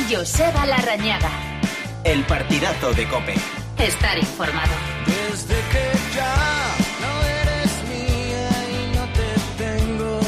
Joseba Larrañaga. El partidazo de COPE. Estar informado. Desde que ya no eres mía y no te tengo.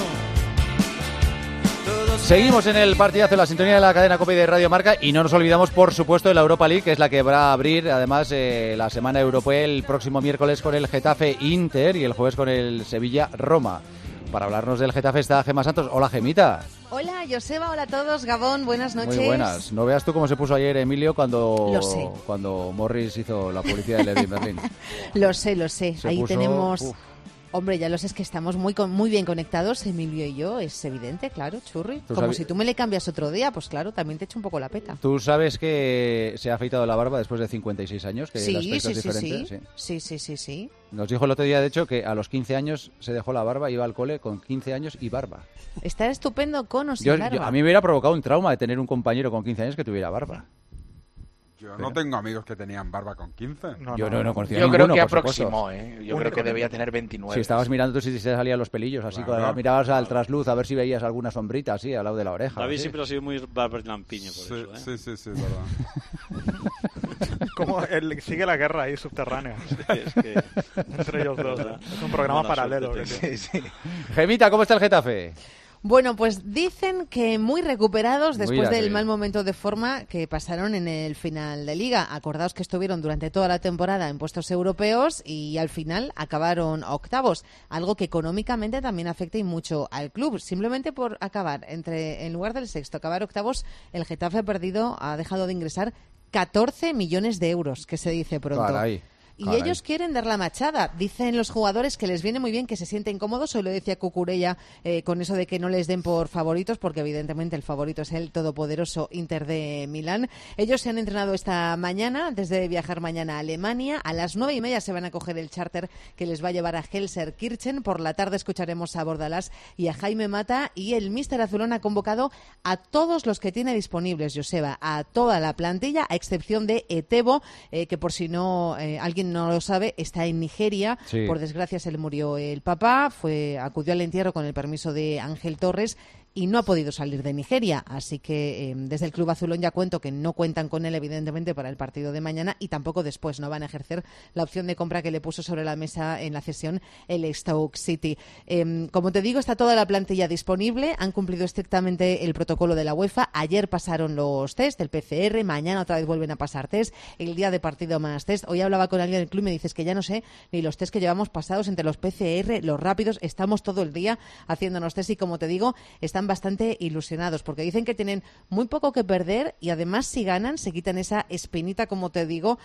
Seguimos en el partidazo, la sintonía de la cadena COPE de Radio Marca, y no nos olvidamos, por supuesto, de la Europa League, que es la que va a abrir, además, la semana europea el próximo miércoles con el Getafe Inter y el jueves con el Sevilla Roma. Para hablarnos del Getafe está Gemma Santos. Hola, Gemita. Hola, Joseba, hola a todos. Gabón, buenas noches. Muy buenas. No veas tú cómo se puso ayer Emilio Lo sé. cuando Morris hizo la publicidad de Leroy Merlin. Lo sé. Ahí tenemos... Uf. Hombre, ya lo sé, es que estamos muy bien conectados, Emilio y yo, es evidente, claro, churri. Como si tú me le cambias otro día, pues claro, también te echo un poco la peta. ¿Tú sabes que se ha afeitado la barba después de 56 años? Que el aspecto es diferente. Sí. Nos dijo el otro día, de hecho, que a los 15 años se dejó la barba, iba al cole con 15 años y barba. Está estupendo con o sin barba. A mí me hubiera provocado un trauma de tener un compañero con 15 años que tuviera barba. Yo no tengo amigos que tenían barba con 15. Yo no conocía Yo ninguno, creo que por aproximó, supuesto. Yo creo que debía tener 29. Si estabas mirando tú si te salían los pelillos, así Claro. mirabas al trasluz a ver si veías alguna sombrita así al lado de la oreja. David así. siempre ha sido muy barberlampiño por eso, ¿eh? Sí, verdad. Como él sigue la guerra ahí subterránea. Es que... Entre ellos dos. ¿verdad? Es un programa Buena paralelo. suerte que tengo. Gemita, ¿cómo está el Getafe? Bueno, pues dicen que muy recuperados después Mira del que mal momento de forma que pasaron en el final de Liga. Acordaos que estuvieron durante toda la temporada en puestos europeos y al final acabaron octavos, algo que económicamente también afecta y mucho al club. Simplemente por acabar en lugar del sexto, acabar octavos, el Getafe ha dejado de ingresar 14 millones de euros, que se dice pronto. Caray. Y ellos quieren dar la machada. Dicen los jugadores que les viene muy bien, que se sienten cómodos. Hoy lo decía Cucurella con eso de que no les den por favoritos, porque evidentemente el favorito es el todopoderoso Inter de Milán. Ellos se han entrenado esta mañana, antes de viajar mañana a Alemania. A las 9:30 se van a coger el charter que les va a llevar a Gelsenkirchen. Por la tarde escucharemos a Bordalás y a Jaime Mata. Y el míster azulón ha convocado a todos los que tiene disponibles, Joseba, a toda la plantilla, a excepción de Etebo, que por si no alguien no lo sabe, está en Nigeria. Sí. Por desgracia se le murió el papá, acudió al entierro con el permiso de Ángel Torres y no ha podido salir de Nigeria. Así que desde el Club Azulón ya cuento que no cuentan con él, evidentemente, para el partido de mañana y tampoco después. No van a ejercer la opción de compra que le puso sobre la mesa en la cesión el Stoke City. Como te digo, está toda la plantilla disponible. Han cumplido estrictamente el protocolo de la UEFA. Ayer pasaron los test, el PCR. Mañana otra vez vuelven a pasar test. El día de partido más test. Hoy hablaba con alguien del club y me dices que ya no sé ni los test que llevamos pasados entre los PCR, los rápidos. Estamos todo el día haciéndonos test y, como te digo, están bastante ilusionados porque dicen que tienen muy poco que perder y además si ganan se quitan esa espinita, como te digo,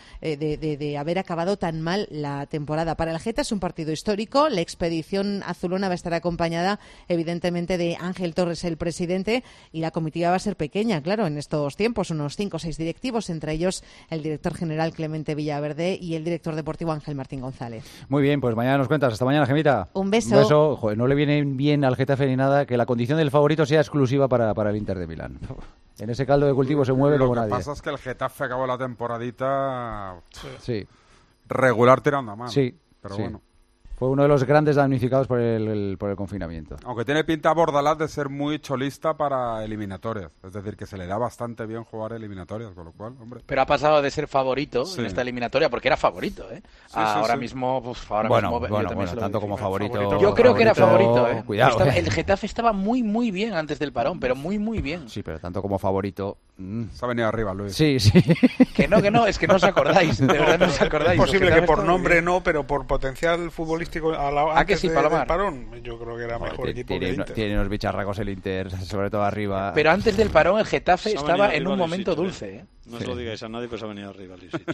de haber acabado tan mal la temporada. Para el Geta es un partido histórico. La expedición azulona va a estar acompañada evidentemente de Ángel Torres, el presidente, y la comitiva va a ser pequeña, claro, en estos tiempos, unos 5 o 6 directivos, entre ellos el director general Clemente Villaverde y el director deportivo Ángel Martín González. Muy bien, pues mañana nos cuentas. Hasta mañana, Gemita. Un beso. Un beso. Joder, no le viene bien al Getafe ni nada que la condición del favorito sea exclusiva para el Inter de Milán. En ese caldo de cultivo se mueve como nadie. Lo que pasa es que el Getafe acabó la temporadita Sí. regular tirando a mano. Sí. Pero sí. bueno. Fue uno de los grandes damnificados por el confinamiento. Aunque tiene pinta Bordalás de ser muy cholista para eliminatorias. Es decir, que se le da bastante bien jugar eliminatorias, con lo cual, hombre. Pero ha pasado de ser favorito Sí. en esta eliminatoria, porque era favorito, ¿eh? Ahora mismo, Bueno, yo también se lo tanto digo. como favorito. Yo creo que era favorito, ¿eh? Cuidado. El Getafe estaba muy bien antes del parón, pero muy bien. Sí, pero tanto como favorito. Se ha venido arriba, Luis. Sí. Que no, es que no os acordáis. De verdad no os acordáis. Es posible El que Getafe por estaba nombre bien. no, pero por potencial futbolístico antes sí, del Palomar? parón, yo creo que era mejor equipo que el Inter. Tiene unos bicharracos el Inter, sobre todo arriba. Pero antes del parón el Getafe Se ha venido estaba en arriba un momento Luisito, dulce, ¿eh? No se lo digáis a nadie, pero se ha venido arriba, Luisito.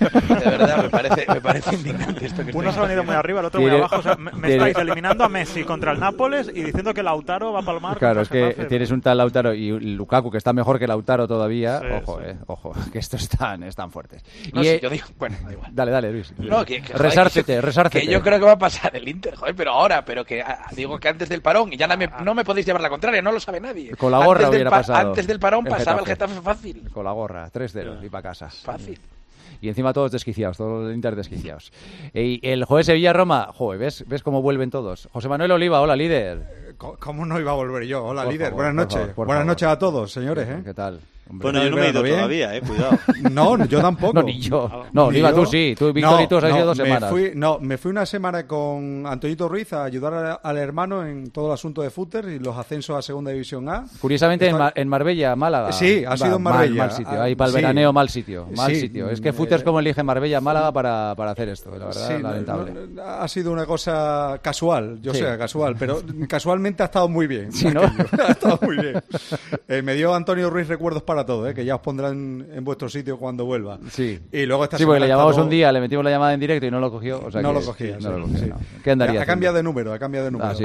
De verdad, me parece indignante esto que Uno estáis se ha venido muy arriba, el otro muy Tiene- abajo. O sea, me tiene- estáis eliminando a Messi contra el Nápoles y diciendo que Lautaro va a palmar. Claro, es contra el que Getafe. tienes un tal Lautaro y Lukaku que está mejor que Lautaro todavía. Sí, Ojo, sí. ojo, que estos están fuertes. No, Y, sí, yo digo, bueno, da igual. Dale, Luis. No, que, joder, Resárcete. que yo creo que va a pasar el Inter, joder, pero ahora, pero que digo que antes del parón, y ya no me podéis llevar la contraria, no lo sabe nadie. Con la gorra Antes del hubiera pasado Antes del parón el pasaba el Getafe. Getafe fácil. Con la gorra, 3-0 y para casa. Fácil. Y encima todos desquiciados, todos los Inter desquiciados. Y el jueves Sevilla-Roma, joder, ¿ves cómo vuelven todos? José Manuel Oliva, hola, líder. ¿Cómo no iba a volver yo? Hola, Por líder. favor, Buenas por noches. favor, por Buenas favor. noches a todos, señores. ¿Qué tal? Bueno, yo no me he ido todavía, cuidado. No, yo tampoco. No, ni yo. No, ni iba yo. tú sí. Tú, Víctor, y tú os habéis ido 2 semanas. Me fui una semana con Antonito Ruiz a ayudar al hermano en todo el asunto de fútbol y los ascensos a Segunda División A. Curiosamente en Marbella, Málaga. Sí, ha sido en Marbella. Mal sitio. Ahí para el veraneo, mal sitio. Mal sitio. Es que Footers como elige Marbella, Málaga para hacer esto. La verdad, lamentable. Ha sido una cosa casual, casual, pero casualmente ha estado muy bien. Sí, ¿no? Ha estado muy bien. Me dio Antonio Ruiz recuerdos para todo, que ya os pondrán en vuestro sitio cuando vuelva. Sí. Y luego esta porque le llamamos un día, le metimos la llamada en directo y no lo cogió. O sea no lo cogía. No. ¿Qué andaría? Ha cambiado de número. ¿Sí?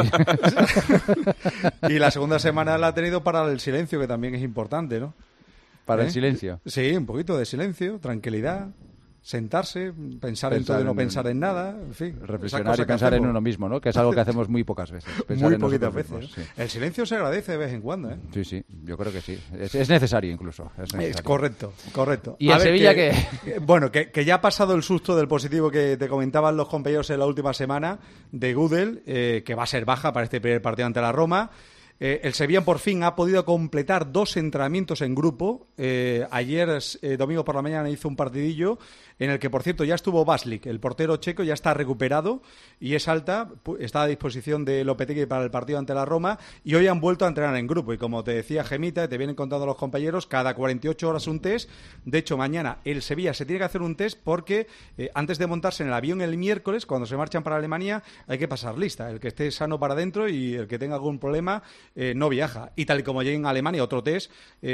Y la segunda semana la ha tenido para el silencio, que también es importante, ¿no? ¿Para el silencio? Sí, un poquito de silencio, tranquilidad. Sentarse, pensar en todo y no pensar en nada, en fin. Reflexionar y pensar en uno mismo, ¿no? Que es algo que hacemos muy pocas veces. Muy poquitas veces. Sí. El silencio se agradece de vez en cuando, ¿eh? Sí, yo creo que sí. Es necesario incluso. Es correcto. ¿Y en Sevilla qué? Bueno, que ya ha pasado el susto del positivo que te comentaban los compañeros en la última semana de Gudel, que va a ser baja para este primer partido ante la Roma. El Sevilla por fin ha podido completar 2 entrenamientos en grupo. Ayer, domingo por la mañana, hizo un partidillo en el que, por cierto, ya estuvo Baslik, el portero checo, ya está recuperado y es alta, está a disposición de Lopetegui para el partido ante la Roma, y hoy han vuelto a entrenar en grupo. Y como te decía Gemita, te vienen contando los compañeros, cada 48 horas un test. De hecho, mañana el Sevilla se tiene que hacer un test porque antes de montarse en el avión el miércoles, cuando se marchan para Alemania, hay que pasar lista. El que esté sano para adentro y el que tenga algún problema no viaja. Y tal y como lleguen a Alemania, otro test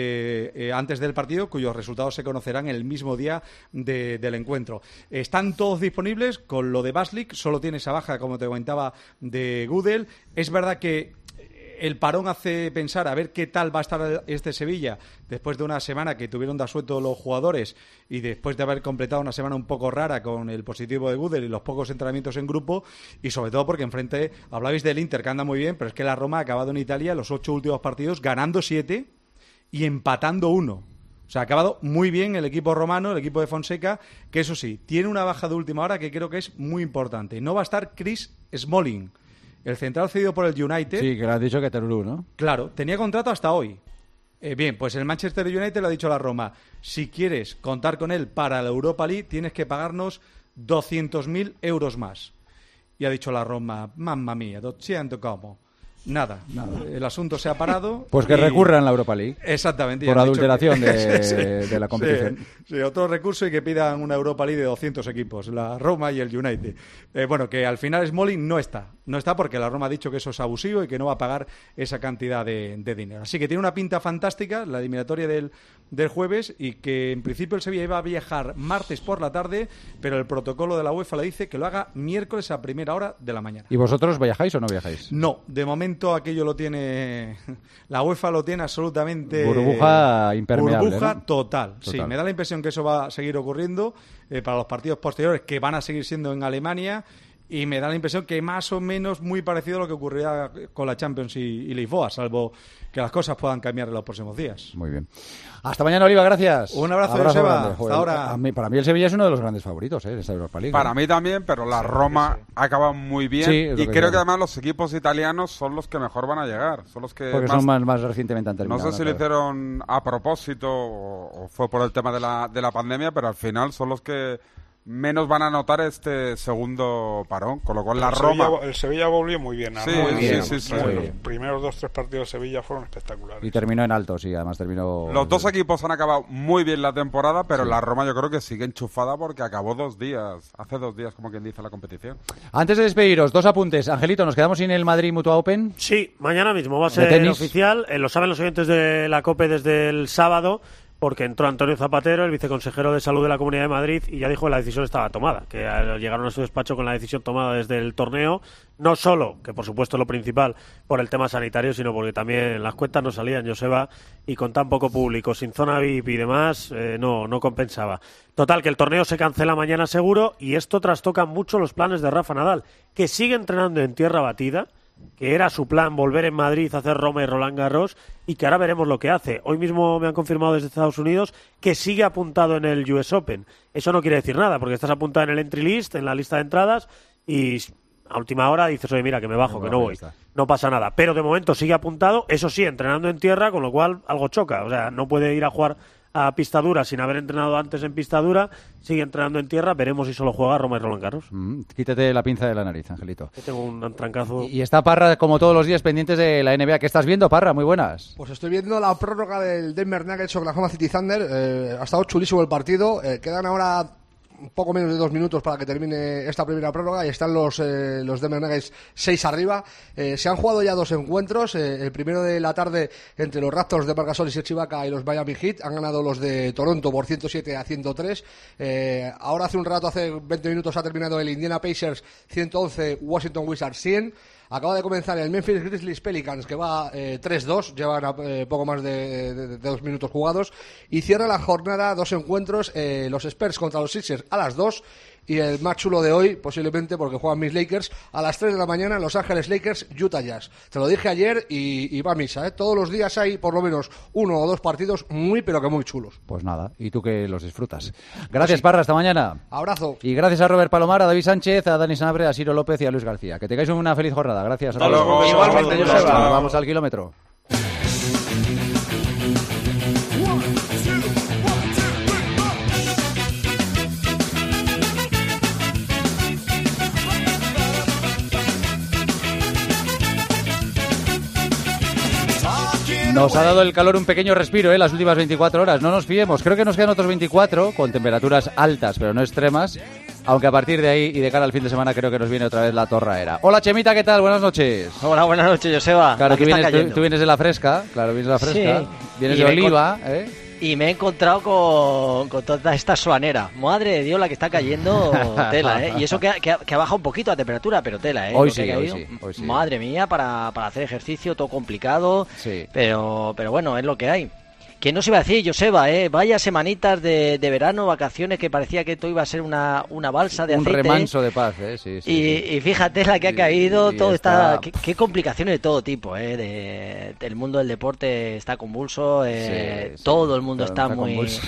antes del partido, cuyos resultados se conocerán el mismo día del encuentro. Están todos disponibles. Con lo de Baslik solo tiene esa baja, como te comentaba, de Gudel. Es verdad que el parón hace pensar a ver qué tal va a estar este Sevilla después de una semana que tuvieron de asueto los jugadores y después de haber completado una semana un poco rara con el positivo de Gudel y los pocos entrenamientos en grupo, y sobre todo porque enfrente, hablabais del Inter, que anda muy bien, pero es que la Roma ha acabado en Italia los 8 últimos partidos ganando 7 y empatando 1. O sea, ha acabado muy bien el equipo romano, el equipo de Fonseca, que eso sí, tiene una baja de última hora que creo que es muy importante. No va a estar Chris Smalling, el central cedido por el United. Sí, que le has dicho que Terulú, ¿no? Claro, tenía contrato hasta hoy. Bien, pues el Manchester United le ha dicho a la Roma, si quieres contar con él para la Europa League, tienes que pagarnos 200.000 euros más. Y ha dicho la Roma, mamma mía, 200 ¿cómo? Nada, el asunto se ha parado. Pues que recurran a la Europa League. Exactamente. Por adulteración de la competición. Sí, otro recurso y que pidan una Europa League de 200 equipos, la Roma y el United. Bueno, que al final Smalling no está porque la Roma ha dicho que eso es abusivo y que no va a pagar esa cantidad de dinero. Así que tiene una pinta fantástica la eliminatoria del jueves, y que en principio el Sevilla iba a viajar martes por la tarde, pero el protocolo de la UEFA le dice que lo haga miércoles a primera hora de la mañana. ¿Y vosotros viajáis o no viajáis? No, de momento aquello lo tiene, la UEFA lo tiene absolutamente burbuja impermeable, burbuja, ¿no? Total. Sí, me da la impresión que eso va a seguir ocurriendo para los partidos posteriores, que van a seguir siendo en Alemania, y me da la impresión que más o menos muy parecido a lo que ocurrirá con la Champions y Lisboa, salvo que las cosas puedan cambiar en los próximos días. Muy bien. Hasta mañana, Oliva, gracias. Un abrazo, Joseba. Hasta ahora. Para mí el Sevilla es uno de los grandes favoritos de esta Europa League. Para mí también, pero la Roma ha acabado muy bien, y creo que además los equipos italianos son los que mejor van a llegar. Son los que porque son más recientemente han terminado. No sé si lo hicieron a propósito o fue por el tema de la pandemia, pero al final son los que menos van a notar este segundo parón, con lo cual la Roma... El Sevilla volvió muy bien. Sí. Los primeros 2-3 partidos de Sevilla fueron espectaculares. Y terminó en alto, sí, además terminó... Los dos equipos han acabado muy bien la temporada, pero la Roma yo creo que sigue enchufada porque acabó hace 2 días, como quien dice, la competición. Antes de despediros, 2 apuntes. Angelito, ¿nos quedamos sin el Madrid Mutua Open? Sí, mañana mismo va a ser oficial. Lo saben los oyentes de la COPE desde el sábado, porque entró Antonio Zapatero, el viceconsejero de Salud de la Comunidad de Madrid, y ya dijo que la decisión estaba tomada, que llegaron a su despacho con la decisión tomada desde el torneo, no solo, que por supuesto es lo principal, por el tema sanitario, sino porque también las cuentas no salían, Joseba, y con tan poco público, sin zona VIP y demás, no compensaba. Total, que el torneo se cancela mañana seguro, y esto trastoca mucho los planes de Rafa Nadal, que sigue entrenando en tierra batida, que era su plan volver en Madrid a hacer Roma y Roland Garros, y que ahora veremos lo que hace. Hoy mismo me han confirmado desde Estados Unidos que sigue apuntado en el US Open. Eso no quiere decir nada, porque estás apuntado en el entry list, en la lista de entradas, y a última hora dices, oye, mira, que me bajo, que no voy. No pasa nada. Pero de momento sigue apuntado, eso sí, entrenando en tierra, con lo cual algo choca. O sea, no puede ir a jugar a pista dura sin haber entrenado antes en pista dura, sigue entrenando en tierra, veremos si solo juega Roma y Roland Garros. Quítate la pinza de la nariz, Angelito. Que tengo un trancazo. Y está Parra, como todos los días, pendientes de la NBA. ¿Qué estás viendo, Parra? Muy buenas. Pues estoy viendo la prórroga del Denver Nuggets Oklahoma City Thunder. Ha estado chulísimo el partido. Quedan ahora un poco menos de 2 minutos para que termine esta primera prórroga y están los Denver Nuggets 6 arriba. Se han jugado ya 2 encuentros. El primero de la tarde entre los Raptors de Marc Gasol y Serge Ibaka y los Miami Heat. Han ganado los de Toronto por 107-103. Ahora hace un rato, hace 20 minutos, ha terminado el Indiana Pacers 111, Washington Wizards 100. Acaba de comenzar el Memphis Grizzlies Pelicans, que va 3-2, llevan poco más de 2 minutos jugados, y cierra la jornada 2 encuentros, los Spurs contra los Sixers a las 2, y el más chulo de hoy, posiblemente, porque juegan mis Lakers, a las 3 de la mañana, Los Ángeles Lakers, Utah Jazz. Te lo dije ayer y va a misa, ¿eh? Todos los días hay por lo menos 1 o 2 partidos muy, pero que muy chulos. Pues nada, y tú que los disfrutas. Gracias, Parra, hasta mañana. Abrazo. Y gracias a Robert Palomar, a David Sánchez, a Dani Sanabre, a Ciro López y a Luis García. Que tengáis una feliz jornada. Gracias a todos. Igualmente, Joseba. Vamos al kilómetro. Nos ha dado el calor un pequeño respiro, las últimas 24 horas. No nos fiemos. Creo que nos quedan otros 24 con temperaturas altas, pero no extremas. Aunque a partir de ahí y de cara al fin de semana creo que nos viene otra vez la torraera. Hola, Chemita, ¿qué tal? Buenas noches. Hola, buenas noches, Joseba. Claro, tú vienes de la fresca. Claro, vienes de la fresca. Sí. Vienes de Oliva, Y me he encontrado con toda esta suanera. Madre de Dios, la que está cayendo, tela, ¿eh? Y eso que ha bajado un poquito la temperatura, pero tela, ¿eh? Hoy sí. Madre mía, para hacer ejercicio, todo complicado. Sí. Pero bueno, es lo que hay. ¿Quién nos iba a decir, Joseba, vaya semanitas de verano, vacaciones, que parecía que todo iba a ser una balsa de aceite. Un remanso de paz, sí. Y fíjate la que ha caído, todo está... Qué complicaciones de todo tipo, el mundo del deporte está convulso, todo el mundo está muy... Convulso.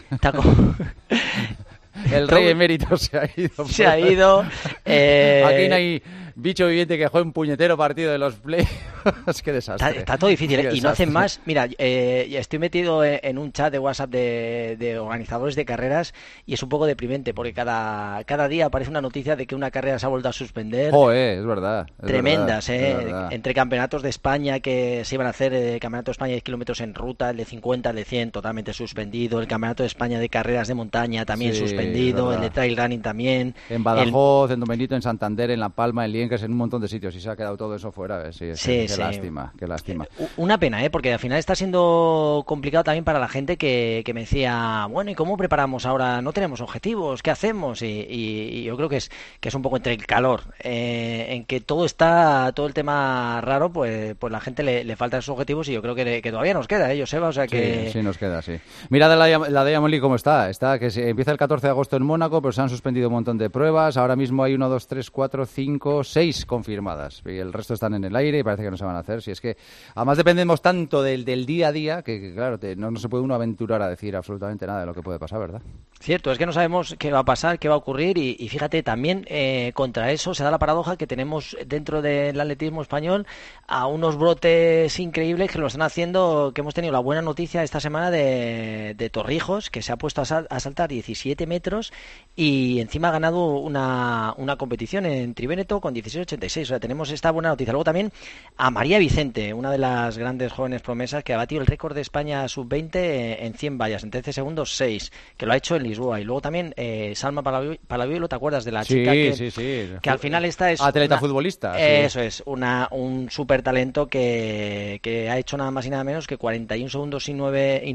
El rey emérito se ha ido. Se ha ido. Aquí no hay bicho viviente que juegue un puñetero partido de los play. Es que desastre. Está todo difícil. Y no hacen más. Mira, estoy metido en un chat de WhatsApp de organizadores de carreras y es un poco deprimente porque cada día aparece una noticia de que una carrera se ha vuelto a suspender. Es verdad. Tremendas, es verdad. Entre campeonatos de España que se iban a hacer, campeonato de España de 10 kilómetros en ruta, el de 50, el de 100 totalmente suspendido, el campeonato de España de carreras de montaña también suspendido, el de trail running también. En Badajoz, en Don Benito, en Santander, en La Palma, en Liencres, en un montón de sitios y se ha quedado todo eso fuera. Qué lástima. Una pena, porque al final está siendo complicado también para la gente que me decía, bueno, ¿y cómo preparamos ahora? No tenemos objetivos, ¿qué hacemos? Y yo creo que es un poco entre el calor, en que todo el tema raro, pues la gente le faltan esos objetivos y yo creo que todavía nos queda, Joseba, o sea que... Sí, nos queda, sí. Mira la Diamond League cómo está que empieza el 14 de agosto en Mónaco, pero se han suspendido un montón de pruebas, ahora mismo hay 1, 2, 3, 4, 5, 6 confirmadas y el resto están en el aire y parece que no se van a hacer. Si es que además dependemos tanto del día a día que claro, no se puede uno aventurar a decir absolutamente nada de lo que puede pasar, ¿verdad? Cierto, es que no sabemos qué va a pasar, qué va a ocurrir y fíjate, también contra eso se da la paradoja que tenemos dentro del atletismo español a unos brotes increíbles que lo están haciendo, que hemos tenido la buena noticia esta semana de Torrijos, que se ha puesto a saltar 17 metros y encima ha ganado una competición en Triveneto con 16.86, o sea, tenemos esta buena noticia. Luego también a María Vicente, una de las grandes jóvenes promesas que ha batido el récord de España sub-20 en 100 vallas, en 13 segundos 6, que lo ha hecho en Lisboa. Y luego también Salma Palaviolo, ¿te acuerdas de la chica que al final esta es atleta futbolista? Eso es, un súper talento que ha hecho nada más y nada menos que 41 segundos y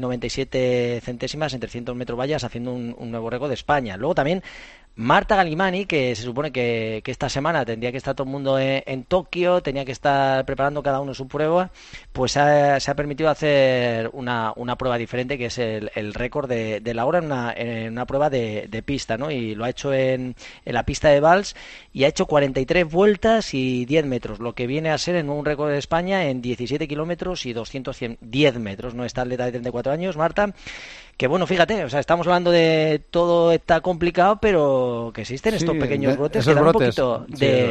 97 centésimas en 300 metros vallas, haciendo un nuevo récord de España. Luego también Marta Galimani, que se supone que esta semana tendría que estar todo el mundo en Tokio, tenía que estar preparando cada uno su prueba, pues se ha permitido hacer una prueba diferente, que es el récord de la hora en una prueba de pista, ¿no? Y lo ha hecho en la pista de Valls y ha hecho 43 vueltas y 10 metros, lo que viene a ser en un récord de España en 17 kilómetros y 210 metros, ¿no? Esta atleta de 34 años, Marta, que bueno, fíjate, o sea, estamos hablando de todo está complicado, pero que existen estos pequeños brotes que dan un poquito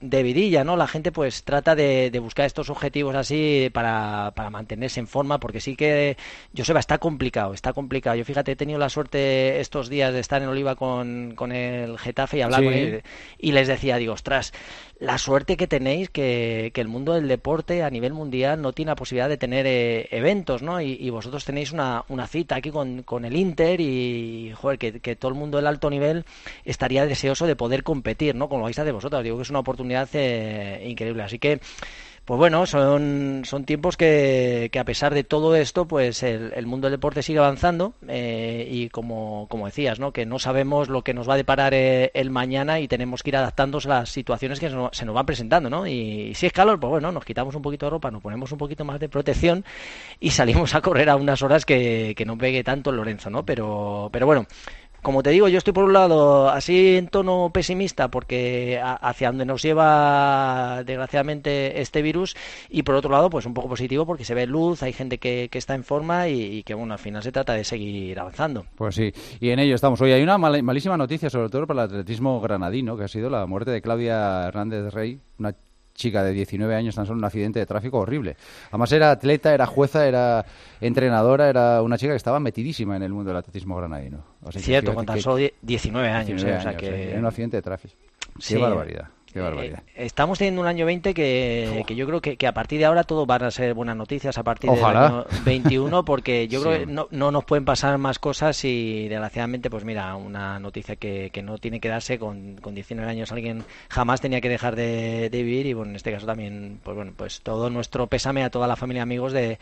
vidilla, ¿no? La gente pues trata de buscar estos objetivos así para mantenerse en forma, porque sí que, Joseba, está complicado. Yo fíjate, he tenido la suerte estos días de estar en Oliva con el Getafe y hablar con él, y les decía, digo, ostras, la suerte que tenéis que el mundo del deporte a nivel mundial no tiene la posibilidad de tener eventos, ¿no? Y vosotros tenéis una cita aquí con el Inter y, joder, que todo el mundo del alto nivel estaría deseoso de poder competir, ¿no? Como lo vais a hacer vosotros. Digo que es una oportunidad increíble. Así que, pues bueno, son tiempos que a pesar de todo esto, pues el mundo del deporte sigue avanzando y como decías, ¿no? Que no sabemos lo que nos va a deparar el mañana y tenemos que ir adaptándonos a las situaciones que se nos van presentando, ¿no? Y si es calor, pues bueno, nos quitamos un poquito de ropa, nos ponemos un poquito más de protección y salimos a correr a unas horas que no pegue tanto el Lorenzo, ¿no? Pero bueno, como te digo, yo estoy por un lado así en tono pesimista porque hacia donde nos lleva desgraciadamente este virus, y por otro lado pues un poco positivo porque se ve luz, hay gente que está en forma y que bueno, al final se trata de seguir avanzando. Pues sí, y en ello estamos. Hoy hay una malísima noticia, sobre todo para el atletismo granadino, que ha sido la muerte de Claudia Hernández Rey, una chica de 19 años, tan solo un accidente de tráfico horrible. Además era atleta, era jueza, era entrenadora, era una chica que estaba metidísima en el mundo del atletismo granadino. O sea, cierto, con tan solo 19 años. 19 o sea que... Era un accidente de tráfico. Sí. Qué barbaridad. Qué barbaridad. Estamos teniendo un año 20 que yo creo que a partir de ahora todo van a ser buenas noticias a partir Ojalá. del año 21, porque yo creo que no nos pueden pasar más cosas y desgraciadamente, pues mira, una noticia que no tiene que darse con 19 años. Alguien jamás tenía que dejar de vivir y bueno, en este caso también, pues bueno, pues todo nuestro pésame a toda la familia y amigos de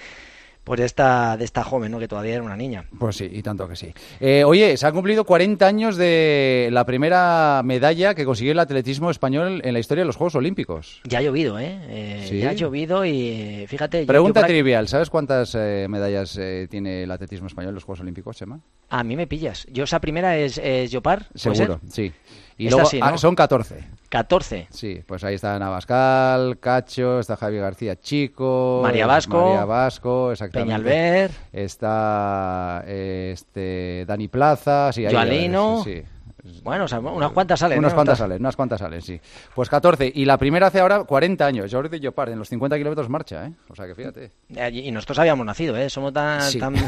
esta joven, ¿no? Que todavía era una niña. Pues sí, y tanto que sí. Oye, se han cumplido 40 años de la primera medalla que consiguió el atletismo español en la historia de los Juegos Olímpicos. Ya ha llovido, ¿Sí? Ya ha llovido y fíjate... Pregunta trivial, ¿sabes cuántas medallas tiene el atletismo español en los Juegos Olímpicos, Chema? A mí me pillas. Yo esa primera es Llopart, ¿puede Seguro, ser? Sí. Y luego sí, ¿no? son 14. 14. Sí, pues ahí está Navascal, Cacho, está Javier García Chico, María Vasco, exactamente. Peñalver, está Dani Plaza, sí, Joalino. Sí. Bueno, o sea, unas cuantas salen. Unas cuantas salen, sí. Pues 14. Y la primera hace ahora 40 años. Jordi Llopart, en los 50 kilómetros marcha, ¿eh? O sea, que fíjate. Y nosotros habíamos nacido, ¿eh? Somos tan... Sí. tan...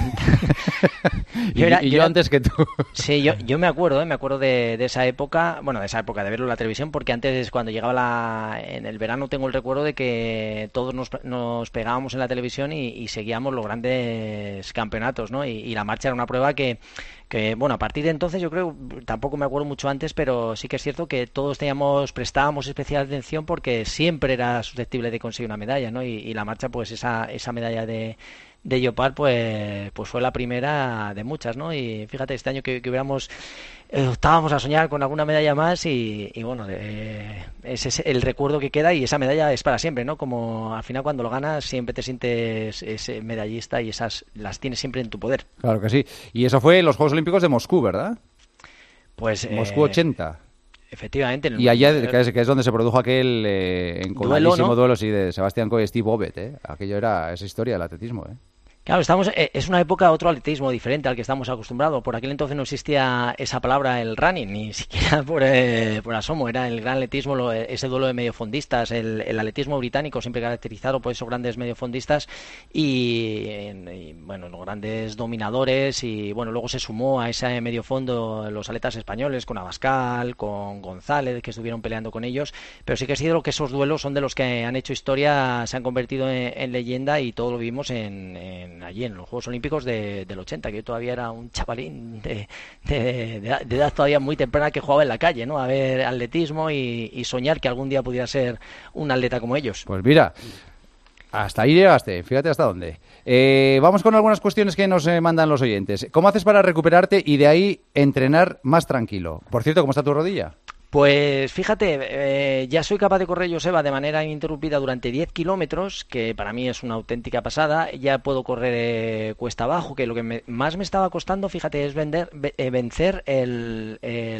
yo antes que tú. Sí, yo me acuerdo de esa época, bueno, de verlo en la televisión, porque antes, cuando llegaba en el verano, tengo el recuerdo de que todos nos pegábamos en la televisión y seguíamos los grandes campeonatos, ¿no? Y la marcha era una prueba que, bueno, a partir de entonces yo creo, tampoco me acuerdo mucho antes, pero sí que es cierto que todos prestábamos especial atención porque siempre era susceptible de conseguir una medalla, ¿no? Y la marcha, pues esa medalla de Llopart, pues fue la primera de muchas, ¿no? Y fíjate, este año que estábamos a soñar con alguna medalla más y bueno, ese es el recuerdo que queda y esa medalla es para siempre, ¿no? Como al final cuando lo ganas siempre te sientes ese medallista y esas las tienes siempre en tu poder. Claro que sí. Y eso fue en los Juegos Olímpicos de Moscú, ¿verdad? Pues Moscú 80. Efectivamente. Y allá, que es donde se produjo aquel encoladísimo duelo, sí, de Sebastián Coe y Steve Ovett, ¿eh? Aquello era esa historia del atletismo, ¿eh? Claro, es una época, otro atletismo diferente al que estamos acostumbrados. Por aquel entonces no existía esa palabra, el running, ni siquiera por asomo. Era el gran atletismo, ese duelo de mediofondistas, el atletismo británico siempre caracterizado por esos grandes mediofondistas y bueno, los grandes dominadores. Y bueno, luego se sumó a ese mediofondo los atletas españoles con Abascal, con González, que estuvieron peleando con ellos. Pero sí que ha sido que esos duelos son de los que han hecho historia, se han convertido en leyenda y todo lo vimos allí en los Juegos Olímpicos del 80, que yo todavía era un chavalín de edad todavía muy temprana que jugaba en la calle, ¿no? A ver atletismo y soñar que algún día pudiera ser un atleta como ellos. Pues mira, hasta ahí llegaste, fíjate hasta dónde. Vamos con algunas cuestiones que nos mandan los oyentes. ¿Cómo haces para recuperarte y de ahí entrenar más tranquilo? Por cierto, ¿cómo está tu rodilla? Pues fíjate, ya soy capaz de correr, Joseba, de manera ininterrumpida durante 10 kilómetros, que para mí es una auténtica pasada. Ya puedo correr cuesta abajo, que lo que más me estaba costando, fíjate, es vencer el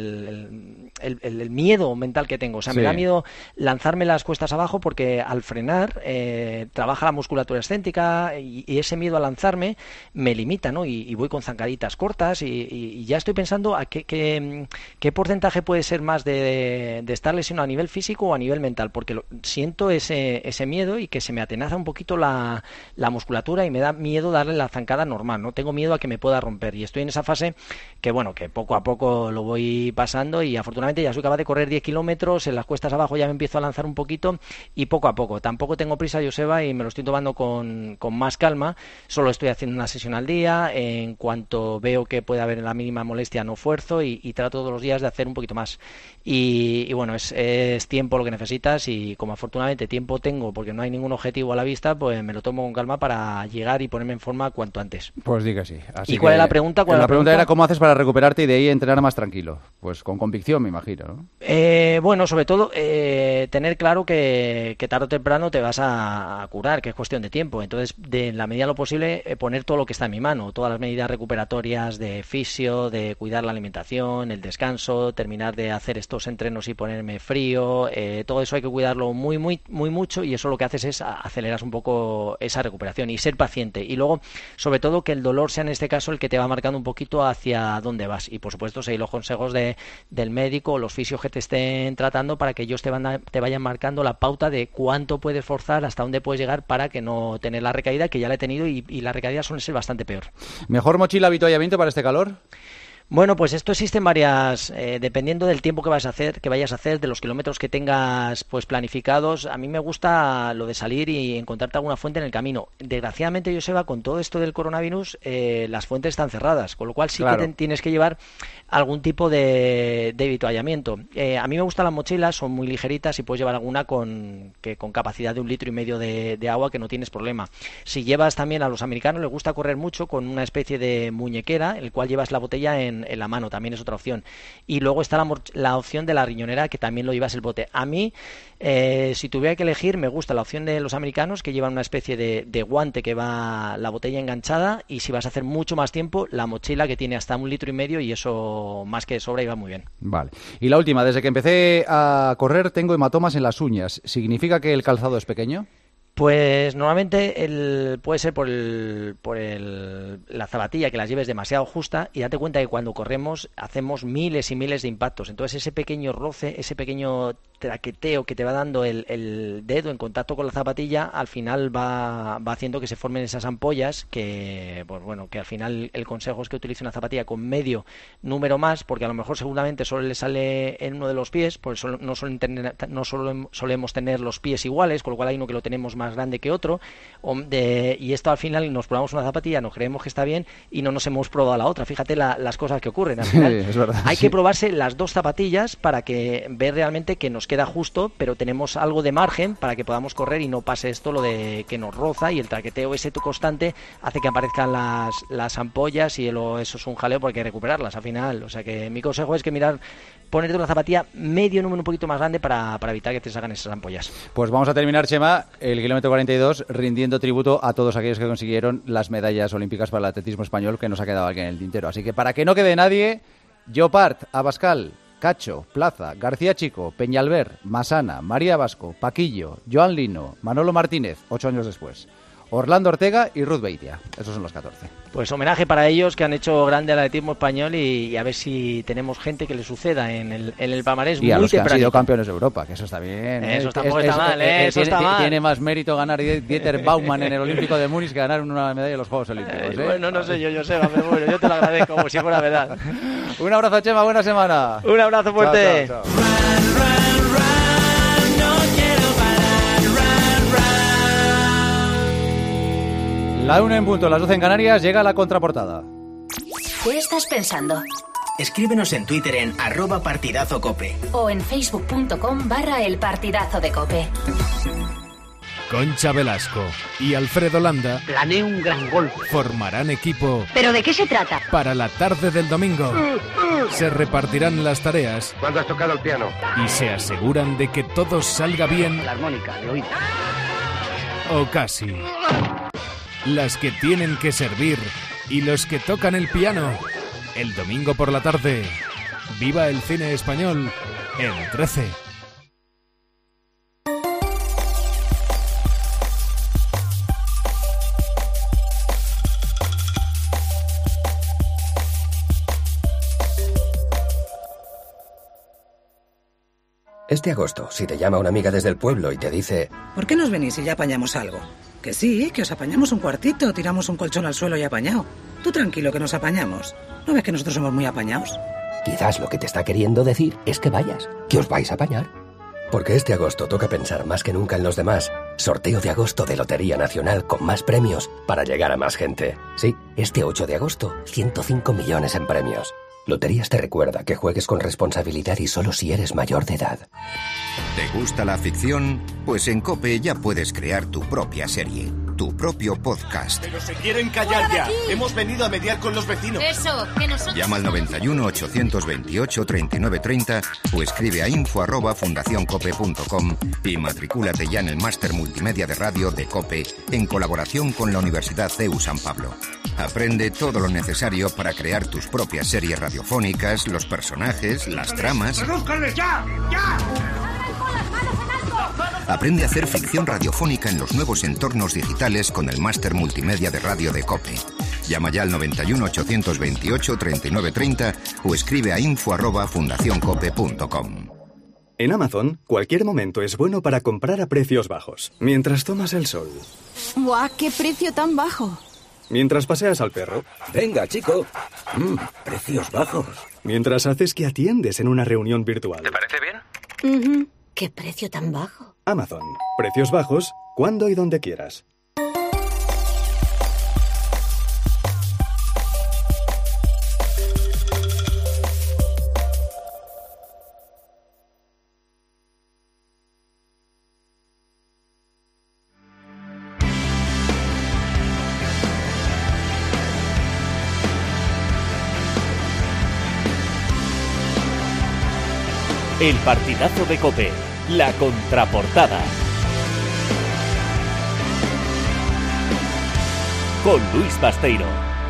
miedo mental que tengo. O sea, me da miedo lanzarme las cuestas abajo porque al frenar trabaja la musculatura excéntrica y ese miedo a lanzarme me limita, ¿no? Y voy con zancaditas cortas y ya estoy pensando a qué porcentaje puede ser más de de estar lesionado a nivel físico o a nivel mental, porque siento ese miedo y que se me atenaza un poquito la musculatura y me da miedo darle la zancada normal, ¿no? Tengo miedo a que me pueda romper y estoy en esa fase que, bueno, que poco a poco lo voy pasando y afortunadamente ya soy capaz de correr 10 kilómetros, en las cuestas abajo ya me empiezo a lanzar un poquito y poco a poco. Tampoco tengo prisa, Joseba, y me lo estoy tomando con más calma, solo estoy haciendo una sesión al día, en cuanto veo que puede haber la mínima molestia no fuerzo y trato todos los días de hacer un poquito más. Y bueno, es tiempo lo que necesitas y como afortunadamente tiempo tengo porque no hay ningún objetivo a la vista, pues me lo tomo con calma para llegar y ponerme en forma cuanto antes. Pues di que sí. Así ¿Y cuál es la pregunta? La pregunta era cómo haces para recuperarte y de ahí entrenar más tranquilo. Pues con convicción, me imagino, ¿no? Bueno, sobre todo tener claro que tarde o temprano te vas a curar, que es cuestión de tiempo. Entonces, de la medida de lo posible, poner todo lo que está en mi mano, todas las medidas recuperatorias de fisio, de cuidar la alimentación, el descanso, terminar de hacer estos entrenos y ponerme frío, todo eso hay que cuidarlo muy mucho y eso lo que haces es aceleras un poco esa recuperación y ser paciente. Y luego, sobre todo, que el dolor sea en este caso el que te va marcando un poquito hacia dónde vas. Y por supuesto, seguir los consejos del médico o los fisios que te estén tratando para que ellos te vayan marcando la pauta de cuánto puedes forzar, hasta dónde puedes llegar para que no tener la recaída, que ya la he tenido y la recaída suele ser bastante peor. ¿Mejor mochila avituallamiento para este calor? Bueno, pues esto existen varias, dependiendo del tiempo que vayas a hacer, de los kilómetros que tengas pues planificados. A mí me gusta lo de salir y encontrarte alguna fuente en el camino. Desgraciadamente, Joseba, con todo esto del coronavirus, las fuentes están cerradas, con lo cual sí que tienes que llevar algún tipo de avituallamiento. A mí me gustan las mochilas, son muy ligeritas y puedes llevar alguna con capacidad de 1,5 litros de agua, que no tienes problema. Si llevas también, a los americanos les gusta correr mucho con una especie de muñequera, el cual llevas la botella en la mano, también es otra opción. Y luego está la opción de la riñonera, que también lo llevas el bote. A mí, si tuviera que elegir, me gusta la opción de los americanos, que llevan una especie de guante que va la botella enganchada, y si vas a hacer mucho más tiempo, la mochila, que tiene hasta 1,5 litros y eso más que de sobra y va muy bien. Vale. Y la última, desde que empecé a correr tengo hematomas en las uñas. ¿Significa que el calzado es pequeño? Pues normalmente puede ser por la zapatilla, que las lleves demasiado justa, y date cuenta que cuando corremos hacemos miles y miles de impactos. Entonces ese pequeño roce, ese pequeño traqueteo que te va dando el dedo en contacto con la zapatilla, al final va haciendo que se formen esas ampollas que, pues bueno, que al final el consejo es que utilice una zapatilla con medio número más, porque a lo mejor seguramente solo le sale en uno de los pies, pues no solemos tener los pies iguales, con lo cual hay uno que lo tenemos más grande que otro, y esto al final nos probamos una zapatilla, nos creemos que está bien y no nos hemos probado la otra. Fíjate las cosas que ocurren. Al final es verdad, hay que probarse las dos zapatillas para que ver realmente que nos queda justo, pero tenemos algo de margen para que podamos correr y no pase esto, lo de que nos roza, y el traqueteo ese constante hace que aparezcan las ampollas, y eso es un jaleo porque hay que recuperarlas al final. O sea que mi consejo es que ponerte una zapatilla medio número un poquito más grande para evitar que te salgan esas ampollas. Pues vamos a terminar, Chema, el kilómetro 42, rindiendo tributo a todos aquellos que consiguieron las medallas olímpicas para el atletismo español, que nos ha quedado aquí en el tintero. Así que para que no quede nadie, Llopart, Abascal, Cacho, Plaza, García Chico, Peñalver, Masana, María Vasco, Paquillo, Joan Lino, Manolo Martínez, 8 años después, Orlando Ortega y Ruth Beitia. Esos son los 14. Pues homenaje para ellos, que han hecho grande al atletismo español, y a ver si tenemos gente que le suceda en el palmarés muy temprano. Y a los que han sido campeones de Europa, que eso está bien. Eso tampoco está mal, eso está mal. Tiene más mérito ganar Dieter Baumann en el Olímpico de Múnich que ganar una medalla en los Juegos Olímpicos. Bueno, no sé yo, Seba, pero bueno, yo te lo agradezco como si fuera verdad. Un abrazo, Chema, buena semana. Un abrazo fuerte. Chao, chao, chao. La 1 en punto, las 12 en Canarias, llega la contraportada. ¿Qué estás pensando? Escríbenos en Twitter en @partidazocope o en facebook.com/elpartidazodecope. Concha Velasco y Alfredo Landa planeé un gran golpe. Formarán equipo. ¿Pero de qué se trata? Para la tarde del domingo. Se repartirán las tareas. ¿Cuándo has tocado el piano? Y se aseguran de que todo salga bien. La armónica, de oído. O casi. Las que tienen que servir y los que tocan el piano. El domingo por la tarde. Viva el cine español en 13. de agosto, si te llama una amiga desde el pueblo y te dice... ¿Por qué nos venís y ya apañamos algo? Que sí, que os apañamos un cuartito, tiramos un colchón al suelo y apañado. Tú tranquilo que nos apañamos. ¿No ves que nosotros somos muy apañados? Quizás lo que te está queriendo decir es que vayas, que os vais a apañar. Porque este agosto toca pensar más que nunca en los demás. Sorteo de agosto de Lotería Nacional con más premios para llegar a más gente. Sí, este 8 de agosto, 105 millones en premios. Loterías te recuerda que juegues con responsabilidad y solo si eres mayor de edad. ¿Te gusta la ficción? Pues en COPE ya puedes crear tu propia serie, tu propio podcast. Pero se quieren callar ya. Hemos venido a mediar con los vecinos. Eso, que nosotros... Llama al 91 828 3930 o escribe a info@fundacioncope.com y matricúlate ya en el máster multimedia de radio de COPE en colaboración con la Universidad CEU San Pablo. Aprende todo lo necesario para crear tus propias series radiofónicas, los personajes, las tramas. ¡Redúzcanles ya! ¡Ya! Aprende a hacer ficción radiofónica en los nuevos entornos digitales con el máster multimedia de radio de COPE. Llama ya al 91 828 3930 o escribe a info@fundacioncope.com. En Amazon, cualquier momento es bueno para comprar a precios bajos. Mientras tomas el sol. ¡Buah, qué precio tan bajo! Mientras paseas al perro. Venga, chico. Precios bajos. Mientras haces que atiendes en una reunión virtual. ¿Te parece bien? ¿Qué precio tan bajo? Amazon. Precios bajos, cuando y donde quieras. El partidazo de COPE, la contraportada. Con Luis Basteiro.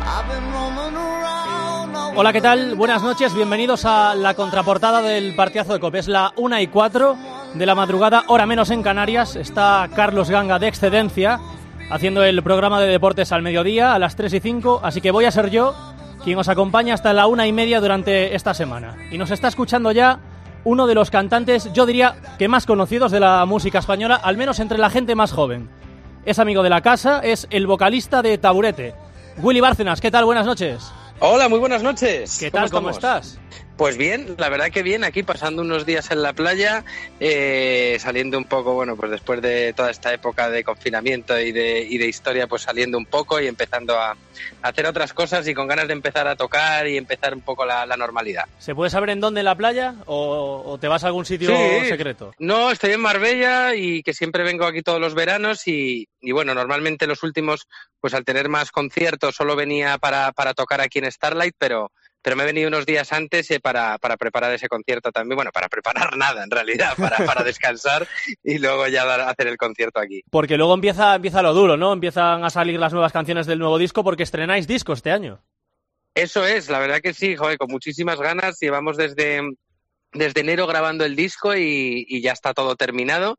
Hola, ¿qué tal? Buenas noches, bienvenidos a la contraportada del partidazo de COPE. Es la 1:04 de la madrugada, hora menos en Canarias. Está Carlos Ganga de Excedencia haciendo el programa de deportes al mediodía, a las 3:05, así que voy a ser yo quien os acompaña hasta la 1:30 durante esta semana. Y nos está escuchando ya uno de los cantantes, yo diría que más conocidos de la música española, al menos entre la gente más joven. Es amigo de la casa, es el vocalista de Taburete. Willy Bárcenas, ¿qué tal? Buenas noches. Hola, muy buenas noches. ¿Qué tal? ¿Cómo estás? Pues bien, la verdad que bien, aquí pasando unos días en la playa, saliendo un poco, bueno, pues después de toda esta época de confinamiento y de historia, pues saliendo un poco y empezando a hacer otras cosas y con ganas de empezar a tocar y empezar un poco la normalidad. ¿Se puede saber en dónde en la playa o te vas a algún sitio secreto? No, estoy en Marbella y que siempre vengo aquí todos los veranos y bueno, normalmente los últimos, pues al tener más conciertos solo venía para tocar aquí en Starlight, pero me he venido unos días antes para preparar ese concierto también. Bueno, para preparar nada, en realidad, para descansar y luego ya hacer el concierto aquí. Porque luego empieza lo duro, ¿no? Empiezan a salir las nuevas canciones del nuevo disco porque estrenáis disco este año. Eso es, la verdad que sí, joder, con muchísimas ganas. Llevamos desde enero grabando el disco y ya está todo terminado.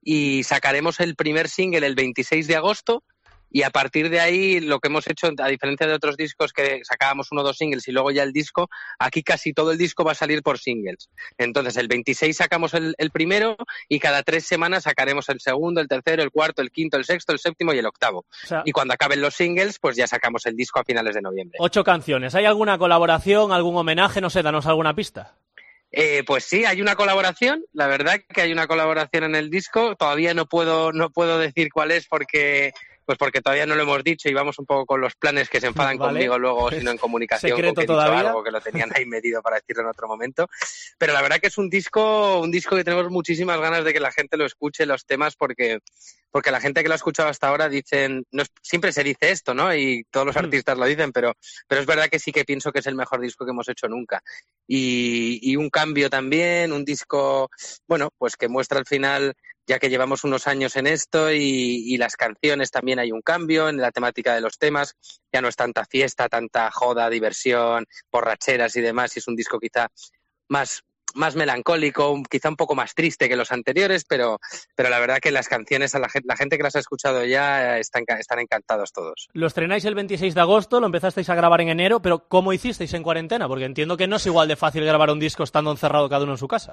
Y sacaremos el primer single el 26 de agosto. Y a partir de ahí, lo que hemos hecho, a diferencia de otros discos que sacábamos 1 o 2 singles y luego ya el disco, aquí casi todo el disco va a salir por singles. Entonces, el 26 sacamos el primero y cada 3 semanas sacaremos el segundo, el tercero, el cuarto, el quinto, el sexto, el séptimo y el octavo. O sea, y cuando acaben los singles, pues ya sacamos el disco a finales de noviembre. 8 canciones. ¿Hay alguna colaboración, algún homenaje? No sé, danos alguna pista. Pues sí, hay una colaboración. La verdad que hay una colaboración en el disco. Todavía no puedo decir cuál es porque todavía no lo hemos dicho y vamos un poco con los planes que se enfadan conmigo luego, sino en comunicación, con que he dicho algo que lo tenían ahí medido para decirlo en otro momento. Pero la verdad que es un disco que tenemos muchísimas ganas de que la gente lo escuche, los temas, porque la gente que lo ha escuchado hasta ahora dicen, no, siempre se dice esto, ¿no? Y todos los artistas lo dicen, pero es verdad que sí que pienso que es el mejor disco que hemos hecho nunca. Y un cambio también, un disco, bueno, pues que muestra al final, ya que llevamos unos años en esto y las canciones también hay un cambio en la temática de los temas, ya no es tanta fiesta, tanta joda, diversión, borracheras y demás, y es un disco quizá más melancólico, quizá un poco más triste que los anteriores, pero la verdad que las canciones, la gente que las ha escuchado ya están encantados todos. Lo estrenáis el 26 de agosto, lo empezasteis a grabar en enero, pero ¿cómo hicisteis en cuarentena? Porque entiendo que no es igual de fácil grabar un disco estando encerrado cada uno en su casa.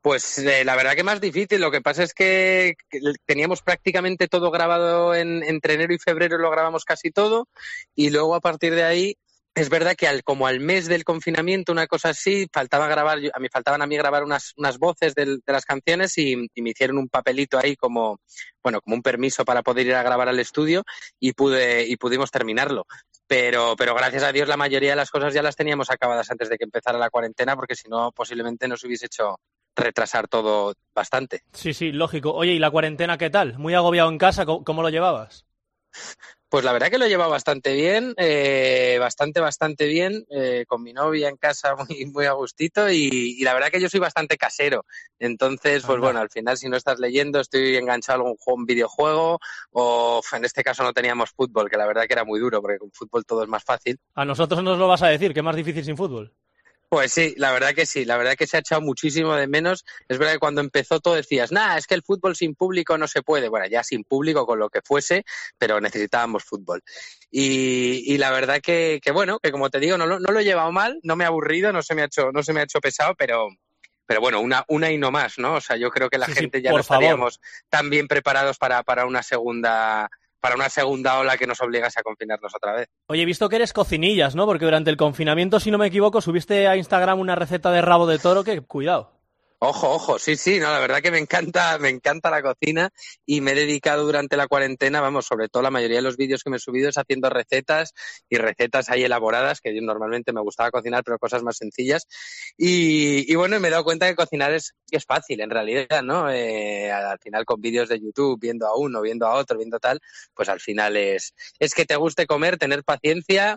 Pues la verdad que más difícil. Lo que pasa es que teníamos prácticamente todo grabado entre enero y febrero, lo grabamos casi todo, y luego a partir de ahí es verdad que como al mes del confinamiento, una cosa así, faltaban a mí grabar unas voces de las canciones y me hicieron un papelito ahí como un permiso para poder ir a grabar al estudio y pudimos terminarlo. Pero gracias a Dios la mayoría de las cosas ya las teníamos acabadas antes de que empezara la cuarentena, porque si no posiblemente nos hubiese hecho retrasar todo bastante. Sí, lógico. Oye, ¿y la cuarentena qué tal? ¿Muy agobiado en casa? ¿Cómo lo llevabas? Pues la verdad que lo he llevado bastante bien, bastante bien, con mi novia en casa muy a gustito y la verdad que yo soy bastante casero. Entonces, pues bueno, al final si no estás leyendo, estoy enganchado a algún videojuego o en este caso no teníamos fútbol, que la verdad que era muy duro porque con fútbol todo es más fácil. A nosotros nos lo vas a decir, que es más difícil sin fútbol. Pues sí, la verdad que se ha echado muchísimo de menos. Es verdad que cuando empezó todo decías, es que el fútbol sin público no se puede. Bueno, ya sin público, con lo que fuese, pero necesitábamos fútbol. Y la verdad que bueno, que como te digo, no lo he llevado mal, no me ha aburrido, no se me ha hecho pesado, pero bueno, una y no más, ¿no? O sea, yo creo que la gente ya no estaríamos tan bien preparados para una segunda ola que nos obligase a confinarnos otra vez. Oye, he visto que eres cocinillas, ¿no? Porque durante el confinamiento, si no me equivoco, subiste a Instagram una receta de rabo de toro que, cuidado. Ojo, sí, no, la verdad que me encanta la cocina y me he dedicado durante la cuarentena, sobre todo la mayoría de los vídeos que me he subido es haciendo recetas ahí elaboradas, que yo normalmente me gustaba cocinar, pero cosas más sencillas. Y bueno, me he dado cuenta que cocinar es fácil, en realidad, ¿no? Al final con vídeos de YouTube, viendo a uno, viendo a otro, viendo tal, pues al final es que te guste comer, tener paciencia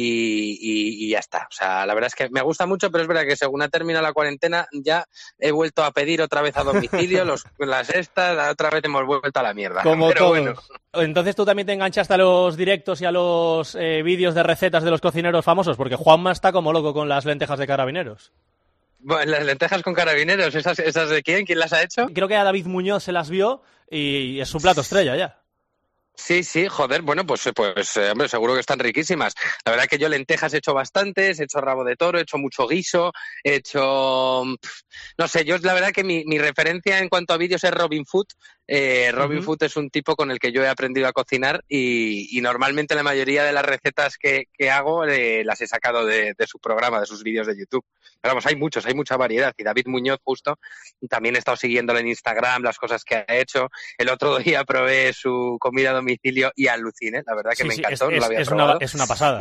y ya está. O sea, la verdad es que me gusta mucho, pero es verdad que según ha terminado la cuarentena ya he vuelto a pedir otra vez a domicilio otra vez hemos vuelto a la mierda. Como pero todos. Bueno. Entonces tú también te enganchaste a los directos y a los vídeos de recetas de los cocineros famosos, porque Juanma está como loco con las lentejas de Carabineros. Bueno, las lentejas con Carabineros, ¿esas de quién? ¿Quién las ha hecho? Creo que a David Muñoz se las vio y es su plato estrella ya. Sí, joder, bueno, pues hombre, seguro que están riquísimas. La verdad que yo lentejas he hecho bastantes, he hecho rabo de toro, he hecho mucho guiso, he hecho... No sé, yo la verdad que mi referencia en cuanto a vídeos es Robin Food. Robin Food es un tipo con el que yo he aprendido a cocinar y normalmente la mayoría de las recetas que hago las he sacado de su programa, de sus vídeos de YouTube. Pero vamos, hay mucha variedad. Y David Muñoz justo, también he estado siguiéndolo en Instagram, las cosas que ha hecho. El otro día probé su comida a domicilio y aluciné, la verdad que me encantó, no lo había probado. Es una pasada.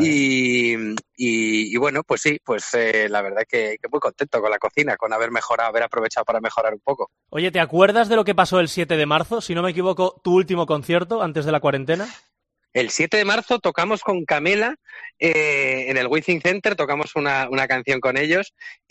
Y bueno, pues sí, la verdad que muy contento con la cocina, con haber aprovechado para mejorar un poco. Oye, ¿te acuerdas de lo que pasó el 7 de marzo? Si no me equivoco, tu último concierto antes de la cuarentena. El 7 de marzo tocamos con Camela en el Withing Center, tocamos una canción con ellos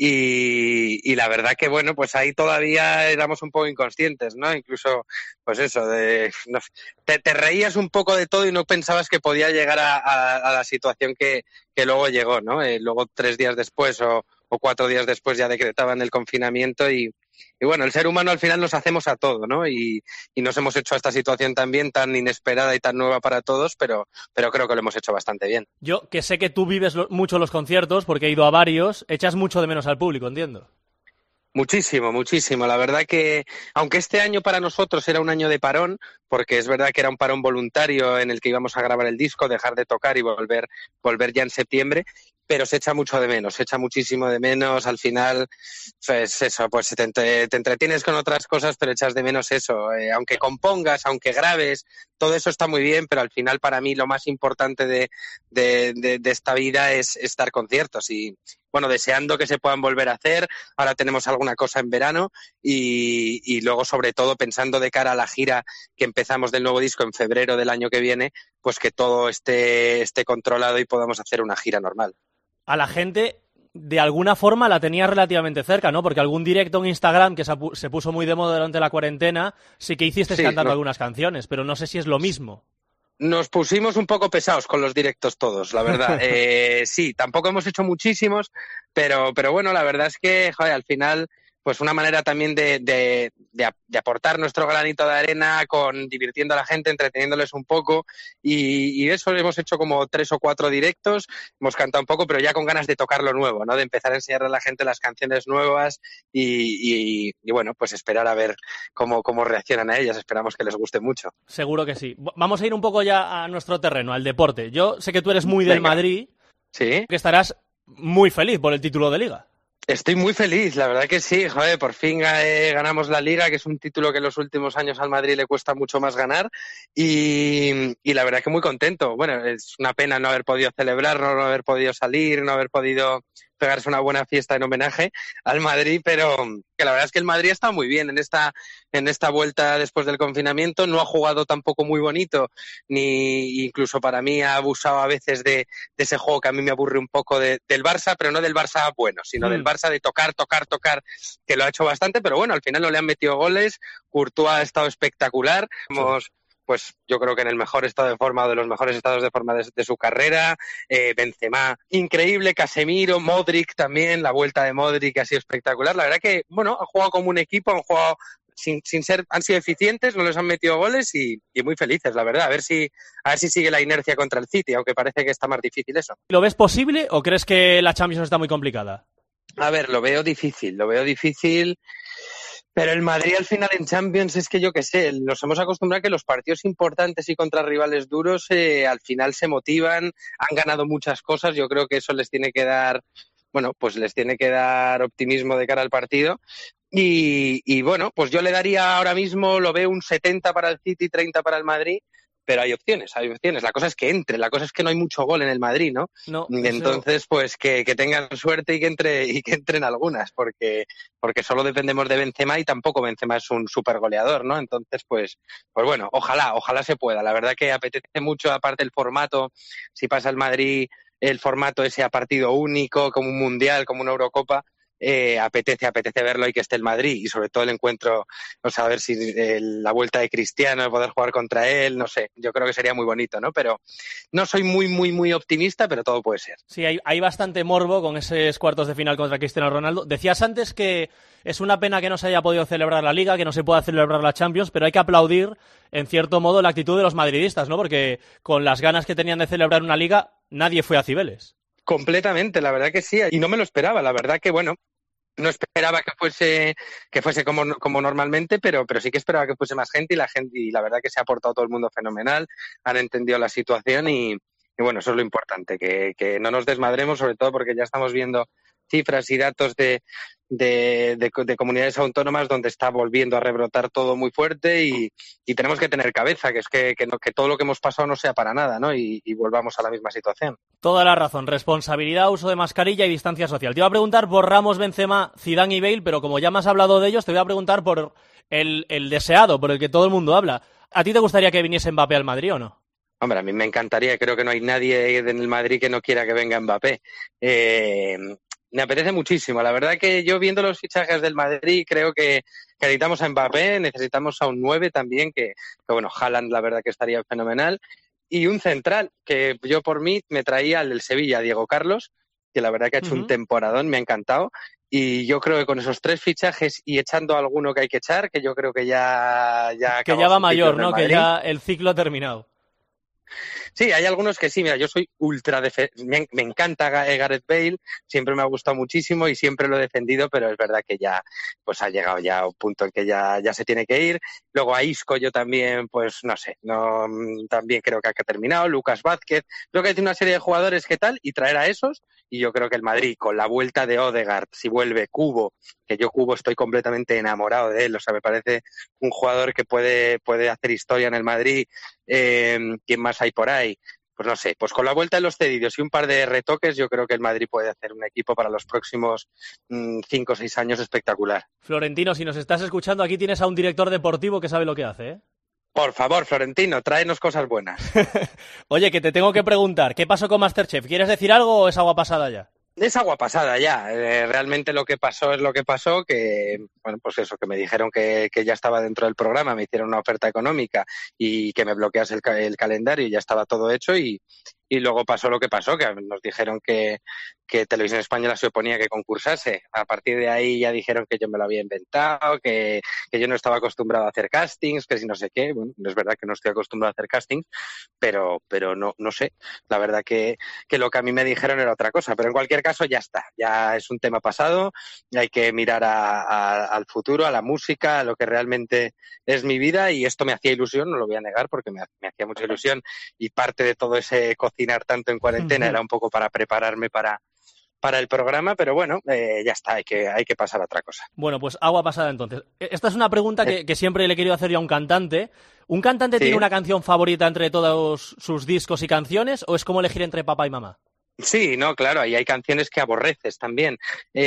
y la verdad que bueno, pues ahí todavía éramos un poco inconscientes, ¿no? Incluso, pues eso, te reías un poco de todo y no pensabas que podía llegar a la situación que luego llegó, ¿no? Luego 3 días después o 4 días después ya decretaban el confinamiento y bueno, el ser humano al final nos hacemos a todo, ¿no? Y nos hemos hecho a esta situación también tan inesperada y tan nueva para todos, pero creo que lo hemos hecho bastante bien. Yo, que sé que tú vives mucho los conciertos, porque he ido a varios, echas mucho de menos al público, entiendo. Muchísimo. La verdad que, aunque este año para nosotros era un año de parón, porque es verdad que era un parón voluntario en el que íbamos a grabar el disco, dejar de tocar y volver ya en septiembre, pero se echa mucho de menos, se echa muchísimo de menos. Al final, pues eso, pues te entretienes con otras cosas, pero echas de menos eso. Aunque compongas, aunque grabes, todo eso está muy bien, pero al final para mí lo más importante de esta vida es dar conciertos y bueno, deseando que se puedan volver a hacer. Ahora tenemos alguna cosa en verano y luego sobre todo pensando de cara a la gira que empezamos del nuevo disco en febrero del año que viene, pues que todo esté controlado y podamos hacer una gira normal. A la gente, de alguna forma, la tenía relativamente cerca, ¿no? Porque algún directo en Instagram que se puso muy de moda durante la cuarentena, sí que hiciste cantando algunas canciones, pero no sé si es lo mismo. Nos pusimos un poco pesados con los directos todos, la verdad. Sí, tampoco hemos hecho muchísimos, pero bueno, la verdad es que, joder, al final pues una manera también de aportar nuestro granito de arena divirtiendo a la gente, entreteniéndoles un poco y eso hemos hecho como 3 o 4 directos, hemos cantado un poco, pero ya con ganas de tocar lo nuevo, ¿no? De empezar a enseñarle a la gente las canciones nuevas y bueno, pues esperar a ver cómo reaccionan a ellas, esperamos que les guste mucho. Seguro que sí. Vamos a ir un poco ya a nuestro terreno, al deporte. Yo sé que tú eres muy del Madrid, sí, que estarás muy feliz por el título de Liga. Estoy muy feliz, la verdad que sí, joder, por fin ganamos la Liga, que es un título que en los últimos años al Madrid le cuesta mucho más ganar y la verdad que muy contento. Bueno, es una pena no haber podido celebrarlo, no haber podido salir, no haber podido pegarse una buena fiesta en homenaje al Madrid, pero que la verdad es que el Madrid está muy bien en esta vuelta después del confinamiento, no ha jugado tampoco muy bonito, ni incluso para mí ha abusado a veces de ese juego que a mí me aburre un poco del Barça, pero no del Barça bueno, sino del Barça de tocar, que lo ha hecho bastante, pero bueno, al final no le han metido goles, Courtois ha estado espectacular, pues yo creo que en el mejor estado de forma, o de los mejores estados de forma de su carrera, Benzema, increíble, Casemiro, Modric también, la vuelta de Modric ha sido espectacular, la verdad que, bueno, han jugado como un equipo, han jugado han sido eficientes, no les han metido goles y muy felices, la verdad, a ver si sigue la inercia contra el City, aunque parece que está más difícil eso. ¿Lo ves posible o crees que la Champions está muy complicada? A ver, lo veo difícil, pero el Madrid al final en Champions es que yo qué sé, nos hemos acostumbrado a que los partidos importantes y contra rivales duros al final se motivan, han ganado muchas cosas, yo creo que eso les tiene que dar, bueno, pues les tiene que dar optimismo de cara al partido y bueno, pues yo le daría ahora mismo, lo veo un 70 para el City, 30 para el Madrid, pero hay opciones. La cosa es que entre, la cosa es que no hay mucho gol en el Madrid, ¿no? Entonces, pues que tengan suerte y que entren algunas, porque solo dependemos de Benzema y tampoco Benzema es un super goleador, ¿no? Entonces, pues bueno, ojalá se pueda. La verdad que apetece mucho, aparte el formato, si pasa el Madrid el formato ese a partido único, como un Mundial, como una Eurocopa, apetece verlo y que esté el Madrid y sobre todo el encuentro, o sea, a ver si la vuelta de Cristiano, poder jugar contra él, no sé, yo creo que sería muy bonito, ¿no? Pero no soy muy optimista, pero todo puede ser. Sí, hay bastante morbo con esos cuartos de final contra Cristiano Ronaldo. Decías antes que es una pena que no se haya podido celebrar la Liga, que no se pueda celebrar la Champions, pero hay que aplaudir, en cierto modo, la actitud de los madridistas, ¿no? Porque con las ganas que tenían de celebrar una Liga, nadie fue a Cibeles. Completamente, la verdad que sí, y no me lo esperaba, la verdad que bueno, no esperaba que fuese como normalmente, pero sí que esperaba que fuese más gente y la verdad que se ha portado todo el mundo fenomenal, han entendido la situación y bueno, eso es lo importante, que no nos desmadremos, sobre todo porque ya estamos viendo cifras y datos de comunidades autónomas donde está volviendo a rebrotar todo muy fuerte y tenemos que tener cabeza, que es que todo lo que hemos pasado no sea para nada, ¿no? Y volvamos a la misma situación. Toda la razón, responsabilidad, uso de mascarilla y distancia social. Te iba a preguntar por Ramos, Benzema, Zidane y Bale, pero como ya me has hablado de ellos, te voy a preguntar por el deseado, por el que todo el mundo habla. ¿A ti te gustaría que viniese Mbappé al Madrid o no? Hombre, a mí me encantaría, creo que no hay nadie en el Madrid que no quiera que venga Mbappé. Me apetece muchísimo. La verdad que yo viendo los fichajes del Madrid creo que necesitamos a Mbappé, necesitamos a un 9 también, que bueno, Haaland la verdad que estaría fenomenal. Y un central, que yo por mí me traía al del Sevilla, Diego Carlos, que la verdad que ha hecho un temporadón, me ha encantado. Y yo creo que con esos 3 fichajes y echando alguno que hay que echar, que yo creo que ya que ya va mayor, ¿no? Que ya el ciclo ha terminado. Sí, hay algunos que sí, mira, yo soy me encanta Gareth Bale, siempre me ha gustado muchísimo y siempre lo he defendido, pero es verdad que ya pues ha llegado ya a un punto en que ya se tiene que ir. Luego a Isco yo también, pues no sé, también creo que ha terminado, Lucas Vázquez, creo que hay una serie de jugadores que tal y traer a esos y yo creo que el Madrid con la vuelta de Ødegaard, si vuelve Cubo, que yo Cubo estoy completamente enamorado de él, o sea, me parece un jugador que puede hacer historia en el Madrid. ¿Quién más hay por ahí? Pues no sé, pues con la vuelta de los cedidos y un par de retoques yo creo que el Madrid puede hacer un equipo para los próximos 5 o 6 años espectacular. Florentino, si nos estás escuchando, aquí tienes a un director deportivo que sabe lo que hace, ¿eh? Por favor, Florentino, tráenos cosas buenas. Oye, que te tengo que preguntar, ¿qué pasó con MasterChef? ¿Quieres decir algo o es agua pasada ya? Es agua pasada ya. Realmente lo que pasó es lo que pasó, que bueno, pues eso, que me dijeron que ya estaba dentro del programa, me hicieron una oferta económica y que me bloqueas el calendario y ya estaba todo hecho y y luego pasó lo que pasó, que nos dijeron que Televisión Española se oponía a que concursase. A partir de ahí ya dijeron que yo me lo había inventado, que yo no estaba acostumbrado a hacer castings, que si no sé qué. Bueno, es verdad que no estoy acostumbrado a hacer castings, pero no sé. La verdad que lo que a mí me dijeron era otra cosa. Pero en cualquier caso ya está, ya es un tema pasado, hay que mirar al futuro, a la música, a lo que realmente es mi vida, y esto me hacía ilusión, no lo voy a negar, porque me hacía mucha ilusión, y parte de todo ese cocinar tanto en cuarentena era un poco para prepararme para el programa, pero bueno, ya está, hay que pasar a otra cosa. Bueno, pues agua pasada entonces. Esta es una pregunta que siempre le he querido hacer yo a un cantante. ¿Un cantante tiene una canción favorita entre todos sus discos y canciones, o es como elegir entre papá y mamá? Sí, no, claro, ahí hay canciones que aborreces también.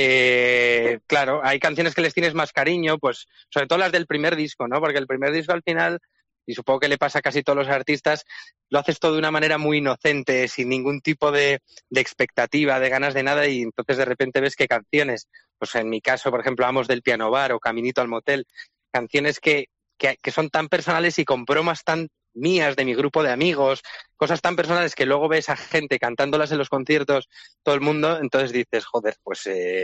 Claro, hay canciones que les tienes más cariño, pues sobre todo las del primer disco, ¿no? Porque el primer disco al final, y supongo que le pasa a casi todos los artistas, lo haces todo de una manera muy inocente, sin ningún tipo de expectativa, de ganas de nada, y entonces de repente ves que canciones, pues en mi caso, por ejemplo, Amos del Piano Bar o Caminito al Motel, canciones que son tan personales y con bromas tan mías de mi grupo de amigos, cosas tan personales que luego ves a gente cantándolas en los conciertos, todo el mundo, entonces dices, joder, pues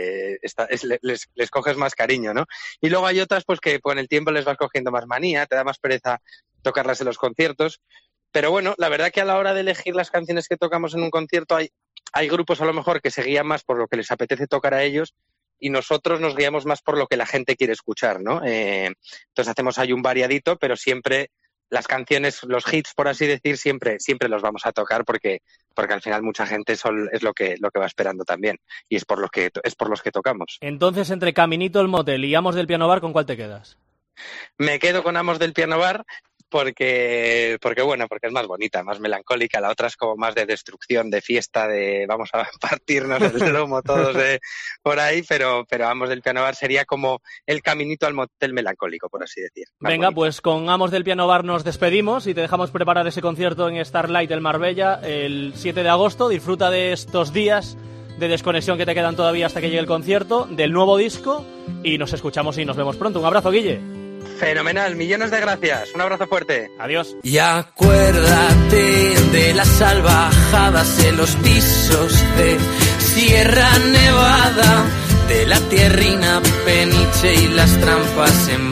les coges más cariño, ¿no? Y luego hay otras pues que con el tiempo les vas cogiendo más manía, te da más pereza tocarlas en los conciertos, pero bueno, la verdad que a la hora de elegir las canciones que tocamos en un concierto hay grupos a lo mejor que se guían más por lo que les apetece tocar a ellos, y nosotros nos guiamos más por lo que la gente quiere escuchar, ¿no? Entonces hacemos ahí un variadito, pero siempre las canciones, los hits, por así decir, siempre los vamos a tocar porque al final mucha gente es lo que va esperando también, y es por los que tocamos. Entonces, entre Caminito el Motel y Amos del Piano Bar, ¿con cuál te quedas? Me quedo con Amos del Piano Bar porque es más bonita, más melancólica. La otra es como más de destrucción, de fiesta, de vamos a partirnos el lomo todos de por ahí, pero Amos del Piano Bar sería como el caminito al motel melancólico, por así decir. Venga, pues con Amos del Piano Bar nos despedimos y te dejamos preparar ese concierto en Starlight el Marbella el 7 de agosto. Disfruta de estos días de desconexión que te quedan todavía hasta que llegue el concierto, del nuevo disco, y nos escuchamos y nos vemos pronto. Un abrazo, Guille. Fenomenal, millones de gracias. Un abrazo fuerte. Adiós. Y acuérdate de las salvajadas en los pisos de Sierra Nevada, de la tierrina Peniche y las trampas en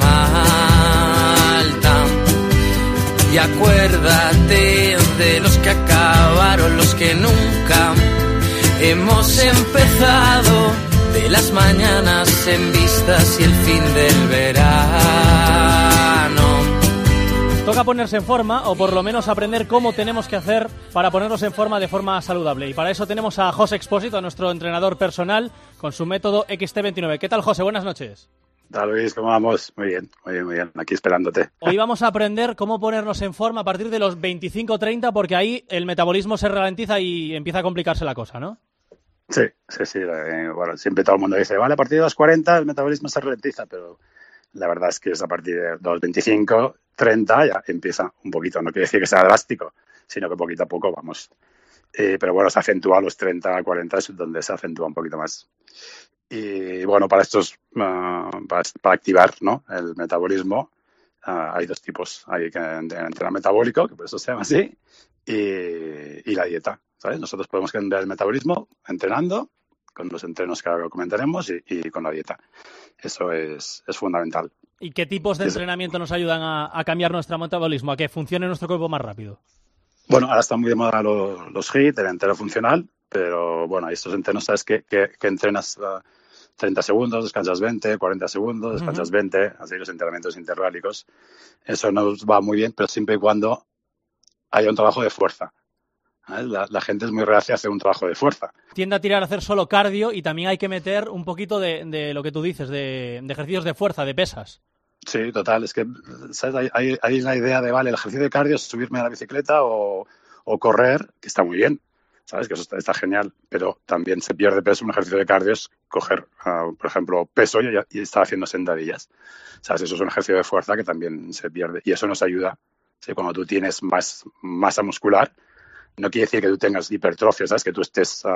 Malta. Y acuérdate de los que acabaron, los que nunca hemos empezado, de las mañanas en vistas y el fin del verano. Toca ponerse en forma, o por lo menos aprender cómo tenemos que hacer para ponernos en forma de forma saludable. Y para eso tenemos a José Expósito, a nuestro entrenador personal, con su método XT29. ¿Qué tal, José? Buenas noches. ¿Qué tal, Luis? ¿Cómo vamos? Muy bien. Aquí esperándote. Hoy vamos a aprender cómo ponernos en forma a partir de los 25-30, porque ahí el metabolismo se ralentiza y empieza a complicarse la cosa, ¿no? Sí. Bueno, siempre todo el mundo dice, vale, a partir de los 40 el metabolismo se ralentiza, pero la verdad es que es a partir de los 25, 30 ya empieza un poquito. No quiere decir que sea drástico, sino que poquito a poco vamos. Pero bueno, se acentúa a los 30, 40 es donde se acentúa un poquito más. Y bueno, para estos, para activar, ¿no?, el metabolismo, hay dos tipos. Hay el entrenamiento metabólico, que por eso se llama así, y la dieta, ¿sabes? Nosotros podemos cambiar el metabolismo entrenando, con los entrenos que ahora comentaremos, y con la dieta. Eso es fundamental. ¿Y qué tipos de entrenamiento nos ayudan a cambiar nuestro metabolismo, a que funcione nuestro cuerpo más rápido? Bueno, ahora están muy de moda los HIIT, el entreno funcional, pero bueno, estos entrenos, sabes que entrenas 30 segundos, descansas 20, 40 segundos, descansas 20, así los entrenamientos interválicos. Eso nos va muy bien, pero siempre y cuando haya un trabajo de fuerza. La gente es muy reacia a hacer un trabajo de fuerza. Tiende a tirar a hacer solo cardio, y también hay que meter un poquito de lo que tú dices, de ejercicios de fuerza, de pesas. Sí, total. Es que, ¿sabes? Hay la idea de, vale, el ejercicio de cardio es subirme a la bicicleta o correr, que está muy bien, ¿sabes? Que eso está genial, pero también se pierde peso. Un ejercicio de cardio es coger, por ejemplo, peso y estar haciendo sentadillas, ¿sabes? Eso es un ejercicio de fuerza que también se pierde, y eso nos ayuda, ¿sí? Cuando tú tienes más masa muscular, no quiere decir que tú tengas hipertrofia, ¿sabes? Que tú estés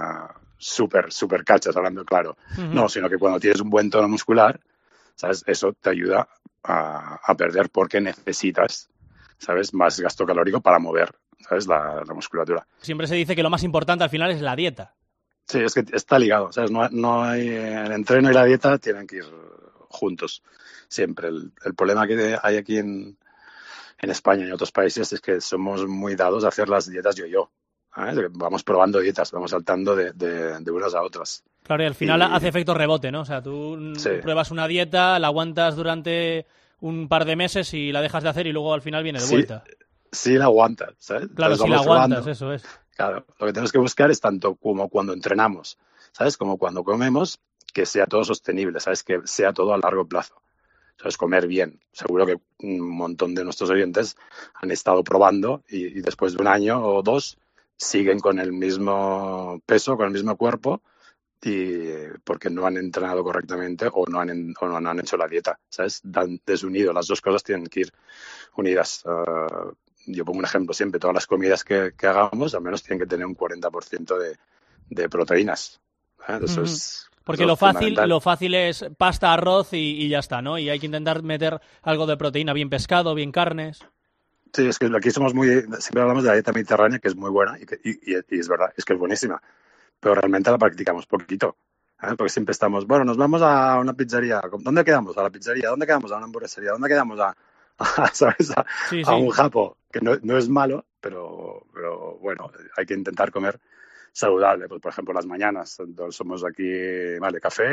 súper cachas, hablando claro. No, sino que cuando tienes un buen tono muscular, ¿sabes? Eso te ayuda a perder, porque necesitas, ¿sabes?, más gasto calórico para mover ¿sabes? La musculatura. Siempre se dice que lo más importante al final es la dieta. Sí, es que está ligado, ¿sabes? No hay, el entreno y la dieta tienen que ir juntos, siempre. El problema que hay aquí en España y en otros países es que somos muy dados a hacer las dietas yo-yo. Vamos probando dietas, vamos saltando de unas a otras. Claro, y al final hace efecto rebote, ¿no? O sea, tú pruebas una dieta, la aguantas durante un par de meses y la dejas de hacer y luego al final viene de vuelta. Sí la aguantas, ¿sabes? Claro, si la aguantas, eso es. Claro, lo que tenemos que buscar es tanto como cuando entrenamos, ¿sabes? Como cuando comemos, que sea todo sostenible, ¿sabes? Que sea todo a largo plazo. ¿Sabes? Comer bien. Seguro que un montón de nuestros oyentes han estado probando y después de un año o 2 siguen con el mismo peso, con el mismo cuerpo, y porque no han entrenado correctamente o no han hecho la dieta, ¿sabes? Desunido, las dos cosas tienen que ir unidas. Yo pongo un ejemplo siempre, todas las comidas que hagamos al menos tienen que tener un 40% de proteínas. Eso es... Porque lo fácil es pasta, arroz y ya está, ¿no? Y hay que intentar meter algo de proteína, bien pescado, bien carnes. Sí, es que aquí siempre hablamos de la dieta mediterránea, que es muy buena y es verdad, es que es buenísima, pero realmente la practicamos poquito, porque siempre estamos, bueno, nos vamos a una pizzería, ¿dónde quedamos? A la pizzería, ¿dónde quedamos? A una hamburguesería, ¿dónde quedamos? ¿Sabes? A un japo, que no es malo, pero bueno, hay que intentar comer saludable. Pues, por ejemplo, las mañanas, somos aquí, vale, café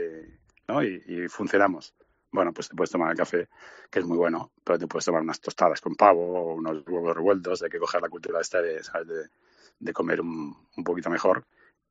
y funcionamos. Bueno, pues te puedes tomar el café, que es muy bueno, pero te puedes tomar unas tostadas con pavo o unos huevos revueltos. Hay que coger la cultura esta de comer un poquito mejor.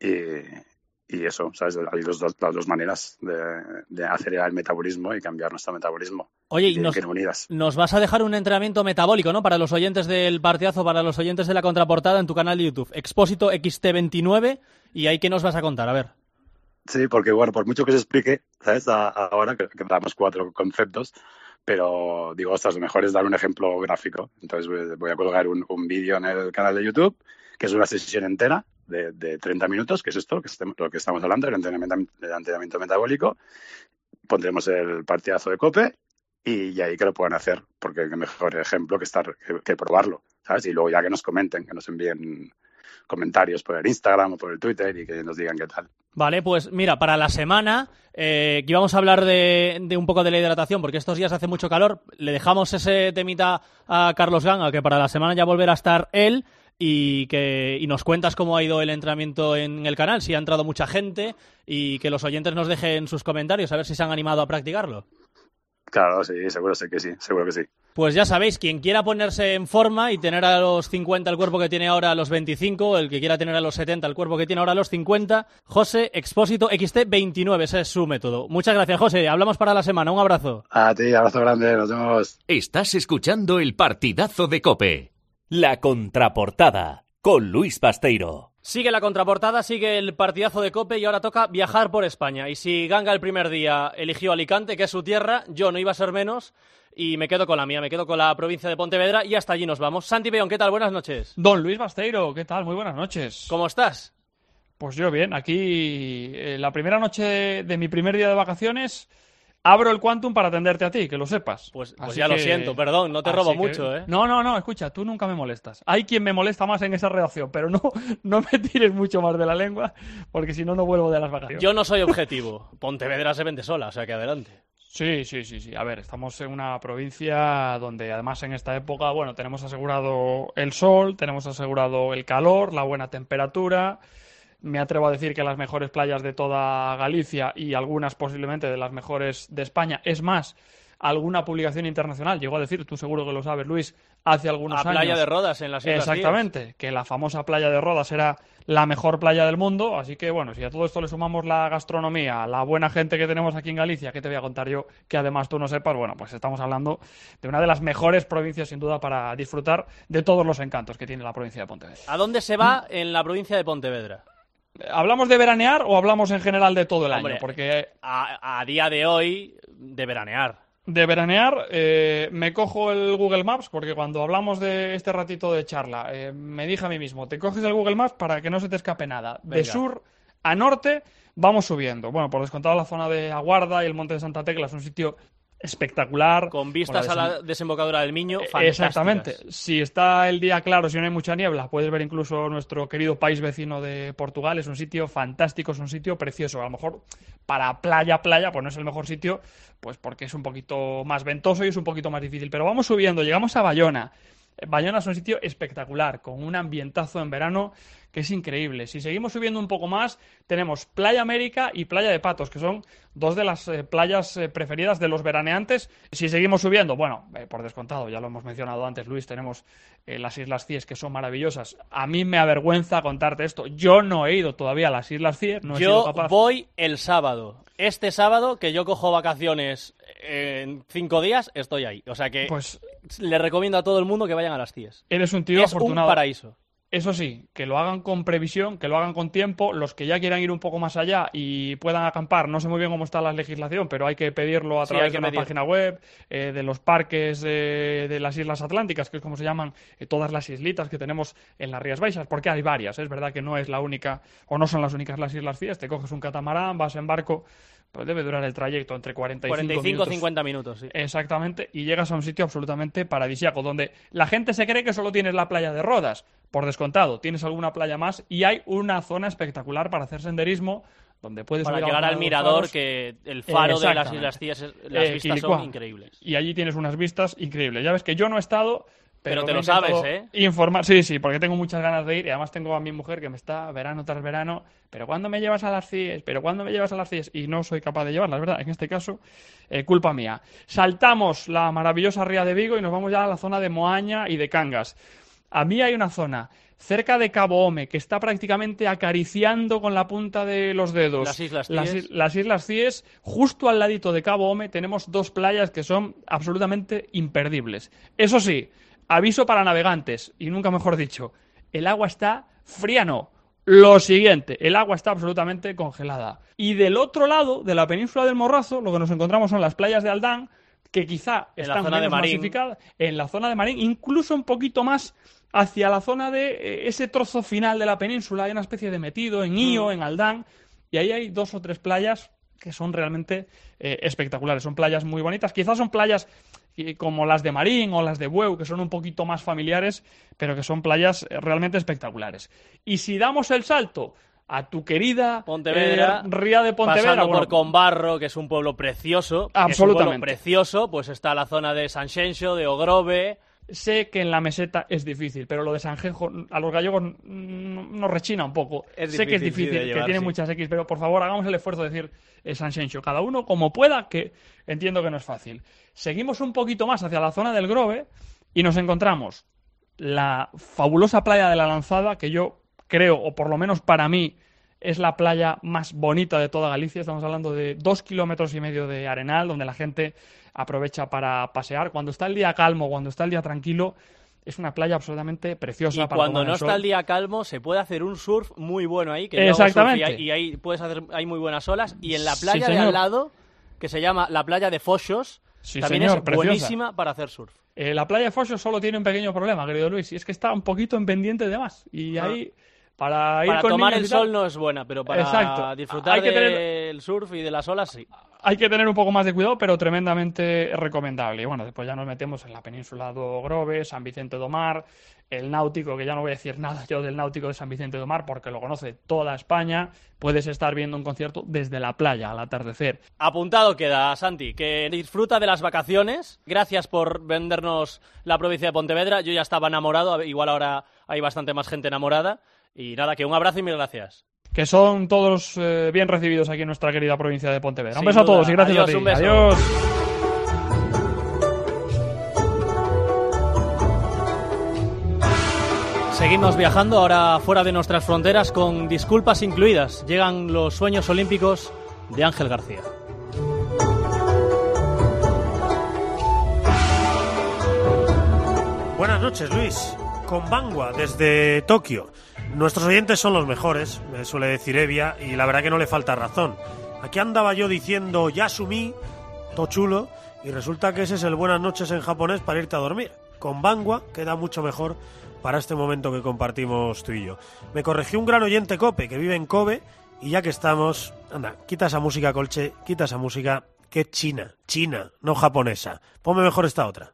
Y eso, ¿sabes? Hay las dos maneras de acelerar el metabolismo y cambiar nuestro metabolismo. Oye, y nos vas a dejar un entrenamiento metabólico, ¿no? Para los oyentes del partidazo, para los oyentes de la contraportada en tu canal de YouTube. Expósito XT29, y ahí, ¿qué nos vas a contar? A ver. Sí, porque bueno, por mucho que se explique, ¿sabes? Ahora que damos 4 conceptos, pero digo, ostras, lo mejor es dar un ejemplo gráfico. Entonces voy a colgar un vídeo en el canal de YouTube, que es una sesión entera de 30 minutos, que es esto, lo que estamos hablando, el entrenamiento metabólico. Pondremos el partidazo de COPE y ahí que lo puedan hacer, porque qué mejor ejemplo que probarlo, ¿sabes? Y luego ya que nos comenten, que nos envíen comentarios por el Instagram o por el Twitter y que nos digan qué tal. Vale, pues mira, para la semana que íbamos a hablar de un poco de la hidratación, porque estos días hace mucho calor, le dejamos ese temita a Carlos Ganga, que para la semana ya volverá a estar él, y nos cuentas cómo ha ido el entrenamiento en el canal, si ha entrado mucha gente, y que los oyentes nos dejen sus comentarios, a ver si se han animado a practicarlo. Claro, sí, seguro que sí. Pues ya sabéis, quien quiera ponerse en forma y tener a los 50 el cuerpo que tiene ahora a los 25, el que quiera tener a los 70 el cuerpo que tiene ahora a los 50, José Expósito XT29, ese es su método. Muchas gracias, José. Hablamos para la semana. Un abrazo. A ti, abrazo grande. Nos vemos. Estás escuchando el partidazo de COPE. La contraportada con Luis Pasteiro. Sigue la contraportada, sigue el partidazo de COPE y ahora toca viajar por España. Y si Ganga el primer día eligió Alicante, que es su tierra, yo no iba a ser menos y me quedo con la mía, me quedo con la provincia de Pontevedra y hasta allí nos vamos. Santi Peón, ¿qué tal? Buenas noches. Don Luis Pasteiro, ¿qué tal? Muy buenas noches. ¿Cómo estás? Pues yo bien, aquí la primera noche de mi primer día de vacaciones... Abro el Quantum para atenderte a ti, que lo sepas. Pues ya lo siento, perdón, no te robo mucho, ¿eh? No, escucha, tú nunca me molestas. Hay quien me molesta más en esa redacción, pero no me tires mucho más de la lengua, porque si no, no vuelvo de las vacaciones. Yo no soy objetivo. Pontevedra se vende sola, o sea que adelante. Sí. A ver, estamos en una provincia donde además en esta época, bueno, tenemos asegurado el sol, tenemos asegurado el calor, la buena temperatura... Me atrevo a decir que las mejores playas de toda Galicia y algunas posiblemente de las mejores de España. Es más, alguna publicación internacional llegó a decir, tú seguro que lo sabes, Luis, hace algunos años... La playa de Rodas en las Islas Exactamente, Cíes. Que la famosa playa de Rodas era la mejor playa del mundo. Así que, bueno, si a todo esto le sumamos la gastronomía, la buena gente que tenemos aquí en Galicia, ¿qué te voy a contar yo? Que además tú no sepas, bueno, pues estamos hablando de una de las mejores provincias, sin duda, para disfrutar de todos los encantos que tiene la provincia de Pontevedra. ¿A dónde se va en la provincia de Pontevedra? ¿Hablamos de veranear o hablamos en general de todo el año? Porque a día de hoy, de veranear. De veranear, me cojo el Google Maps, porque cuando hablamos de este ratito de charla, me dije a mí mismo, te coges el Google Maps para que no se te escape nada. Venga. De sur a norte vamos subiendo. Bueno, por descontado la zona de Aguarda y el Monte de Santa Tecla es un sitio espectacular. Con vistas a la desembocadura del Miño, fantásticas. Exactamente. Si está el día claro, si no hay mucha niebla, puedes ver incluso nuestro querido país vecino de Portugal. Es un sitio fantástico, es un sitio precioso. A lo mejor para playa, pues no es el mejor sitio, pues porque es un poquito más ventoso y es un poquito más difícil. Pero vamos subiendo, llegamos a Bayona. Bayona es un sitio espectacular, con un ambientazo en verano que es increíble. Si seguimos subiendo un poco más, tenemos Playa América y Playa de Patos, que son dos de las playas preferidas de los veraneantes. Si seguimos subiendo, bueno, por descontado, ya lo hemos mencionado antes, Luis, tenemos las Islas Cíes, que son maravillosas. A mí me avergüenza contarte esto. Yo no he ido todavía a las Islas Cíes, no he sido capaz. Yo voy el sábado. Este sábado, que yo cojo vacaciones en 5 días, estoy ahí. O sea que pues, le recomiendo a todo el mundo que vayan a las Cíes. Eres un tío afortunado. Es un paraíso. Eso sí, que lo hagan con previsión, que lo hagan con tiempo. Los que ya quieran ir un poco más allá y puedan acampar, no sé muy bien cómo está la legislación, pero hay que pedirlo a través de una página web, de los parques de las Islas Atlánticas, que es como se llaman todas las islitas que tenemos en las Rías Baixas, porque hay varias. Es verdad que no es la única, o no son las únicas las Islas Cíes. Te coges un catamarán, vas en barco, pues debe durar el trayecto entre 45 o 50 minutos. Sí. Exactamente, y llegas a un sitio absolutamente paradisíaco, donde la gente se cree que solo tienes la playa de Rodas. Por descontado, tienes alguna playa más y hay una zona espectacular para hacer senderismo donde puedes para llegar al mirador, que el faro de las Islas Cíes, las vistas son increíbles. Y allí tienes unas vistas increíbles. Ya ves que yo no he estado, pero te lo sabes, informar, sí, porque tengo muchas ganas de ir y además tengo a mi mujer que me está verano tras verano, pero ¿cuándo me llevas a las Cíes? Y no soy capaz de llevarlas, ¿verdad? En este caso, culpa mía. Saltamos la maravillosa Ría de Vigo y nos vamos ya a la zona de Moaña y de Cangas. A mí hay una zona cerca de Cabo Home que está prácticamente acariciando con la punta de los dedos las Islas Cíes. Las Islas Cíes. Justo al ladito de Cabo Home tenemos dos playas que son absolutamente imperdibles. Eso sí, aviso para navegantes, y nunca mejor dicho, el agua está fría, no. Lo siguiente, el agua está absolutamente congelada. Y del otro lado de la península del Morrazo, lo que nos encontramos son las playas de Aldán, que quizá están menos masificadas, en la zona de Marín, incluso un poquito más hacia la zona de ese trozo final de la península. Hay una especie de metido en Ío, en Aldán, y ahí hay 2 o 3 playas que son realmente espectaculares. Son playas muy bonitas. Quizás son playas como las de Marín o las de Bueu, que son un poquito más familiares, pero que son playas realmente espectaculares. Y si damos el salto a tu querida Pontevedra, Ría de Pontevedra, pasando por Combarro, que es un pueblo precioso. Absolutamente. Es un pueblo precioso, pues está la zona de Sanxenxo, de Ogrove. Sé que en la meseta es difícil, pero lo de Sanjenjo a los gallegos nos rechina un poco. Sé que es difícil, llevar, que tiene muchas X, pero por favor hagamos el esfuerzo de decir Sanxenxo. Cada uno como pueda, que entiendo que no es fácil. Seguimos un poquito más hacia la zona del Grove y nos encontramos la fabulosa playa de la Lanzada, que yo creo, o por lo menos para mí, es la playa más bonita de toda Galicia. Estamos hablando de 2,5 kilómetros de arenal, donde la gente aprovecha para pasear. Cuando está el día calmo, cuando está el día tranquilo, es una playa absolutamente preciosa. Y para cuando no está el día calmo, se puede hacer un surf muy bueno ahí. Que exactamente. Y ahí puedes hacer, hay muy buenas olas. Y en la playa de al lado, que se llama la playa de Foxos, también es buenísima para hacer surf. La playa de Foxos solo tiene un pequeño problema, querido Luis, y es que está un poquito en pendiente de más. Y ahí... Para tomar el sol no es buena, pero para disfrutar del surf y de las olas sí. Hay que tener un poco más de cuidado, pero tremendamente recomendable. Y bueno, después ya nos metemos en la península do Grove, San Vicente do Mar, el náutico, que ya no voy a decir nada yo del náutico de San Vicente do Mar, porque lo conoce toda España. Puedes estar viendo un concierto desde la playa al atardecer. Apuntado queda, Santi, que disfruta de las vacaciones. Gracias por vendernos la provincia de Pontevedra. Yo ya estaba enamorado, igual ahora hay bastante más gente enamorada. Y nada, que un abrazo y mil gracias. Que son todos bien recibidos aquí en nuestra querida provincia de Pontevedra. Un beso a todos y gracias a ti. Un beso. Adiós. Seguimos viajando ahora fuera de nuestras fronteras con disculpas incluidas. Llegan los sueños olímpicos de Ángel García. Buenas noches, Luis. Konbanwa, desde Tokio. Nuestros oyentes son los mejores, me suele decir Evia, y la verdad que no le falta razón. Aquí andaba yo diciendo Yasumi, todo chulo, y resulta que ese es el buenas noches en japonés para irte a dormir. Konbanwa queda mucho mejor para este momento que compartimos tú y yo. Me corrigió un gran oyente Cope que vive en Kobe, y ya que estamos, anda, quita esa música, Colche, quita esa música, que es china, no japonesa. Ponme mejor esta otra.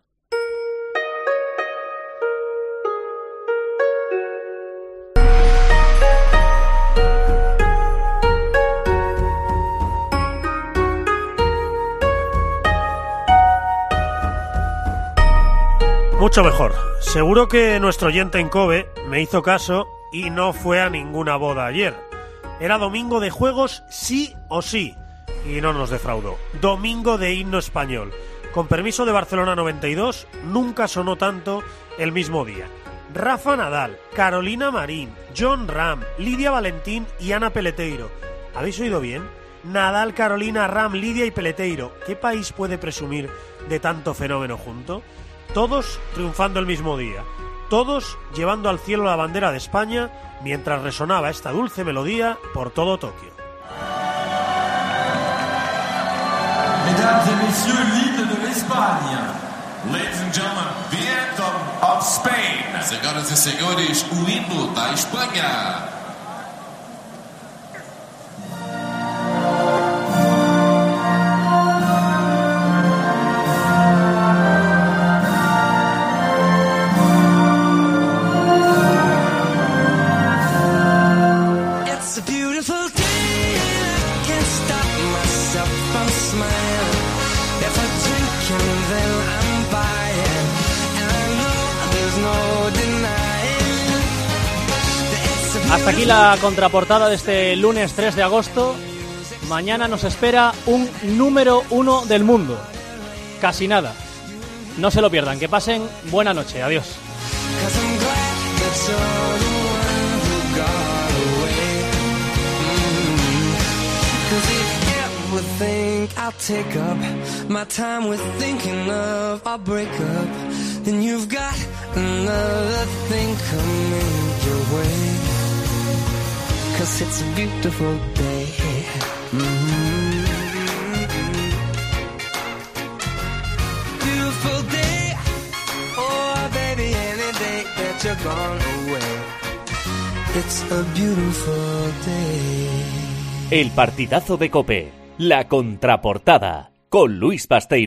Mucho mejor. Seguro que nuestro oyente en Kobe me hizo caso y no fue a ninguna boda ayer. Era domingo de juegos sí o sí. Y no nos defraudó. Domingo de himno español. Con permiso de Barcelona 92, nunca sonó tanto el mismo día. Rafa Nadal, Carolina Marín, John Ram, Lidia Valentín y Ana Peleteiro. ¿Habéis oído bien? Nadal, Carolina, Ram, Lidia y Peleteiro. ¿Qué país puede presumir de tanto fenómeno junto? Todos triunfando el mismo día, todos llevando al cielo la bandera de España mientras resonaba esta dulce melodía por todo Tokio. Mesdames et messieurs, l'hymne de l'Espagne. Ladies and gentlemen, the anthem of Spain. Senhoras e senhores, o hino da Espanha. Hasta aquí la contraportada de este lunes 3 de agosto. Mañana nos espera un número 1 del mundo. Casi nada. No se lo pierdan. Que pasen buena noche. Adiós. Cause it's a beautiful day. Beautiful day. Oh, baby, any day that you're gone away. It's a beautiful day. El partidazo de COPE. La contraportada. Con Luis Pasteiro.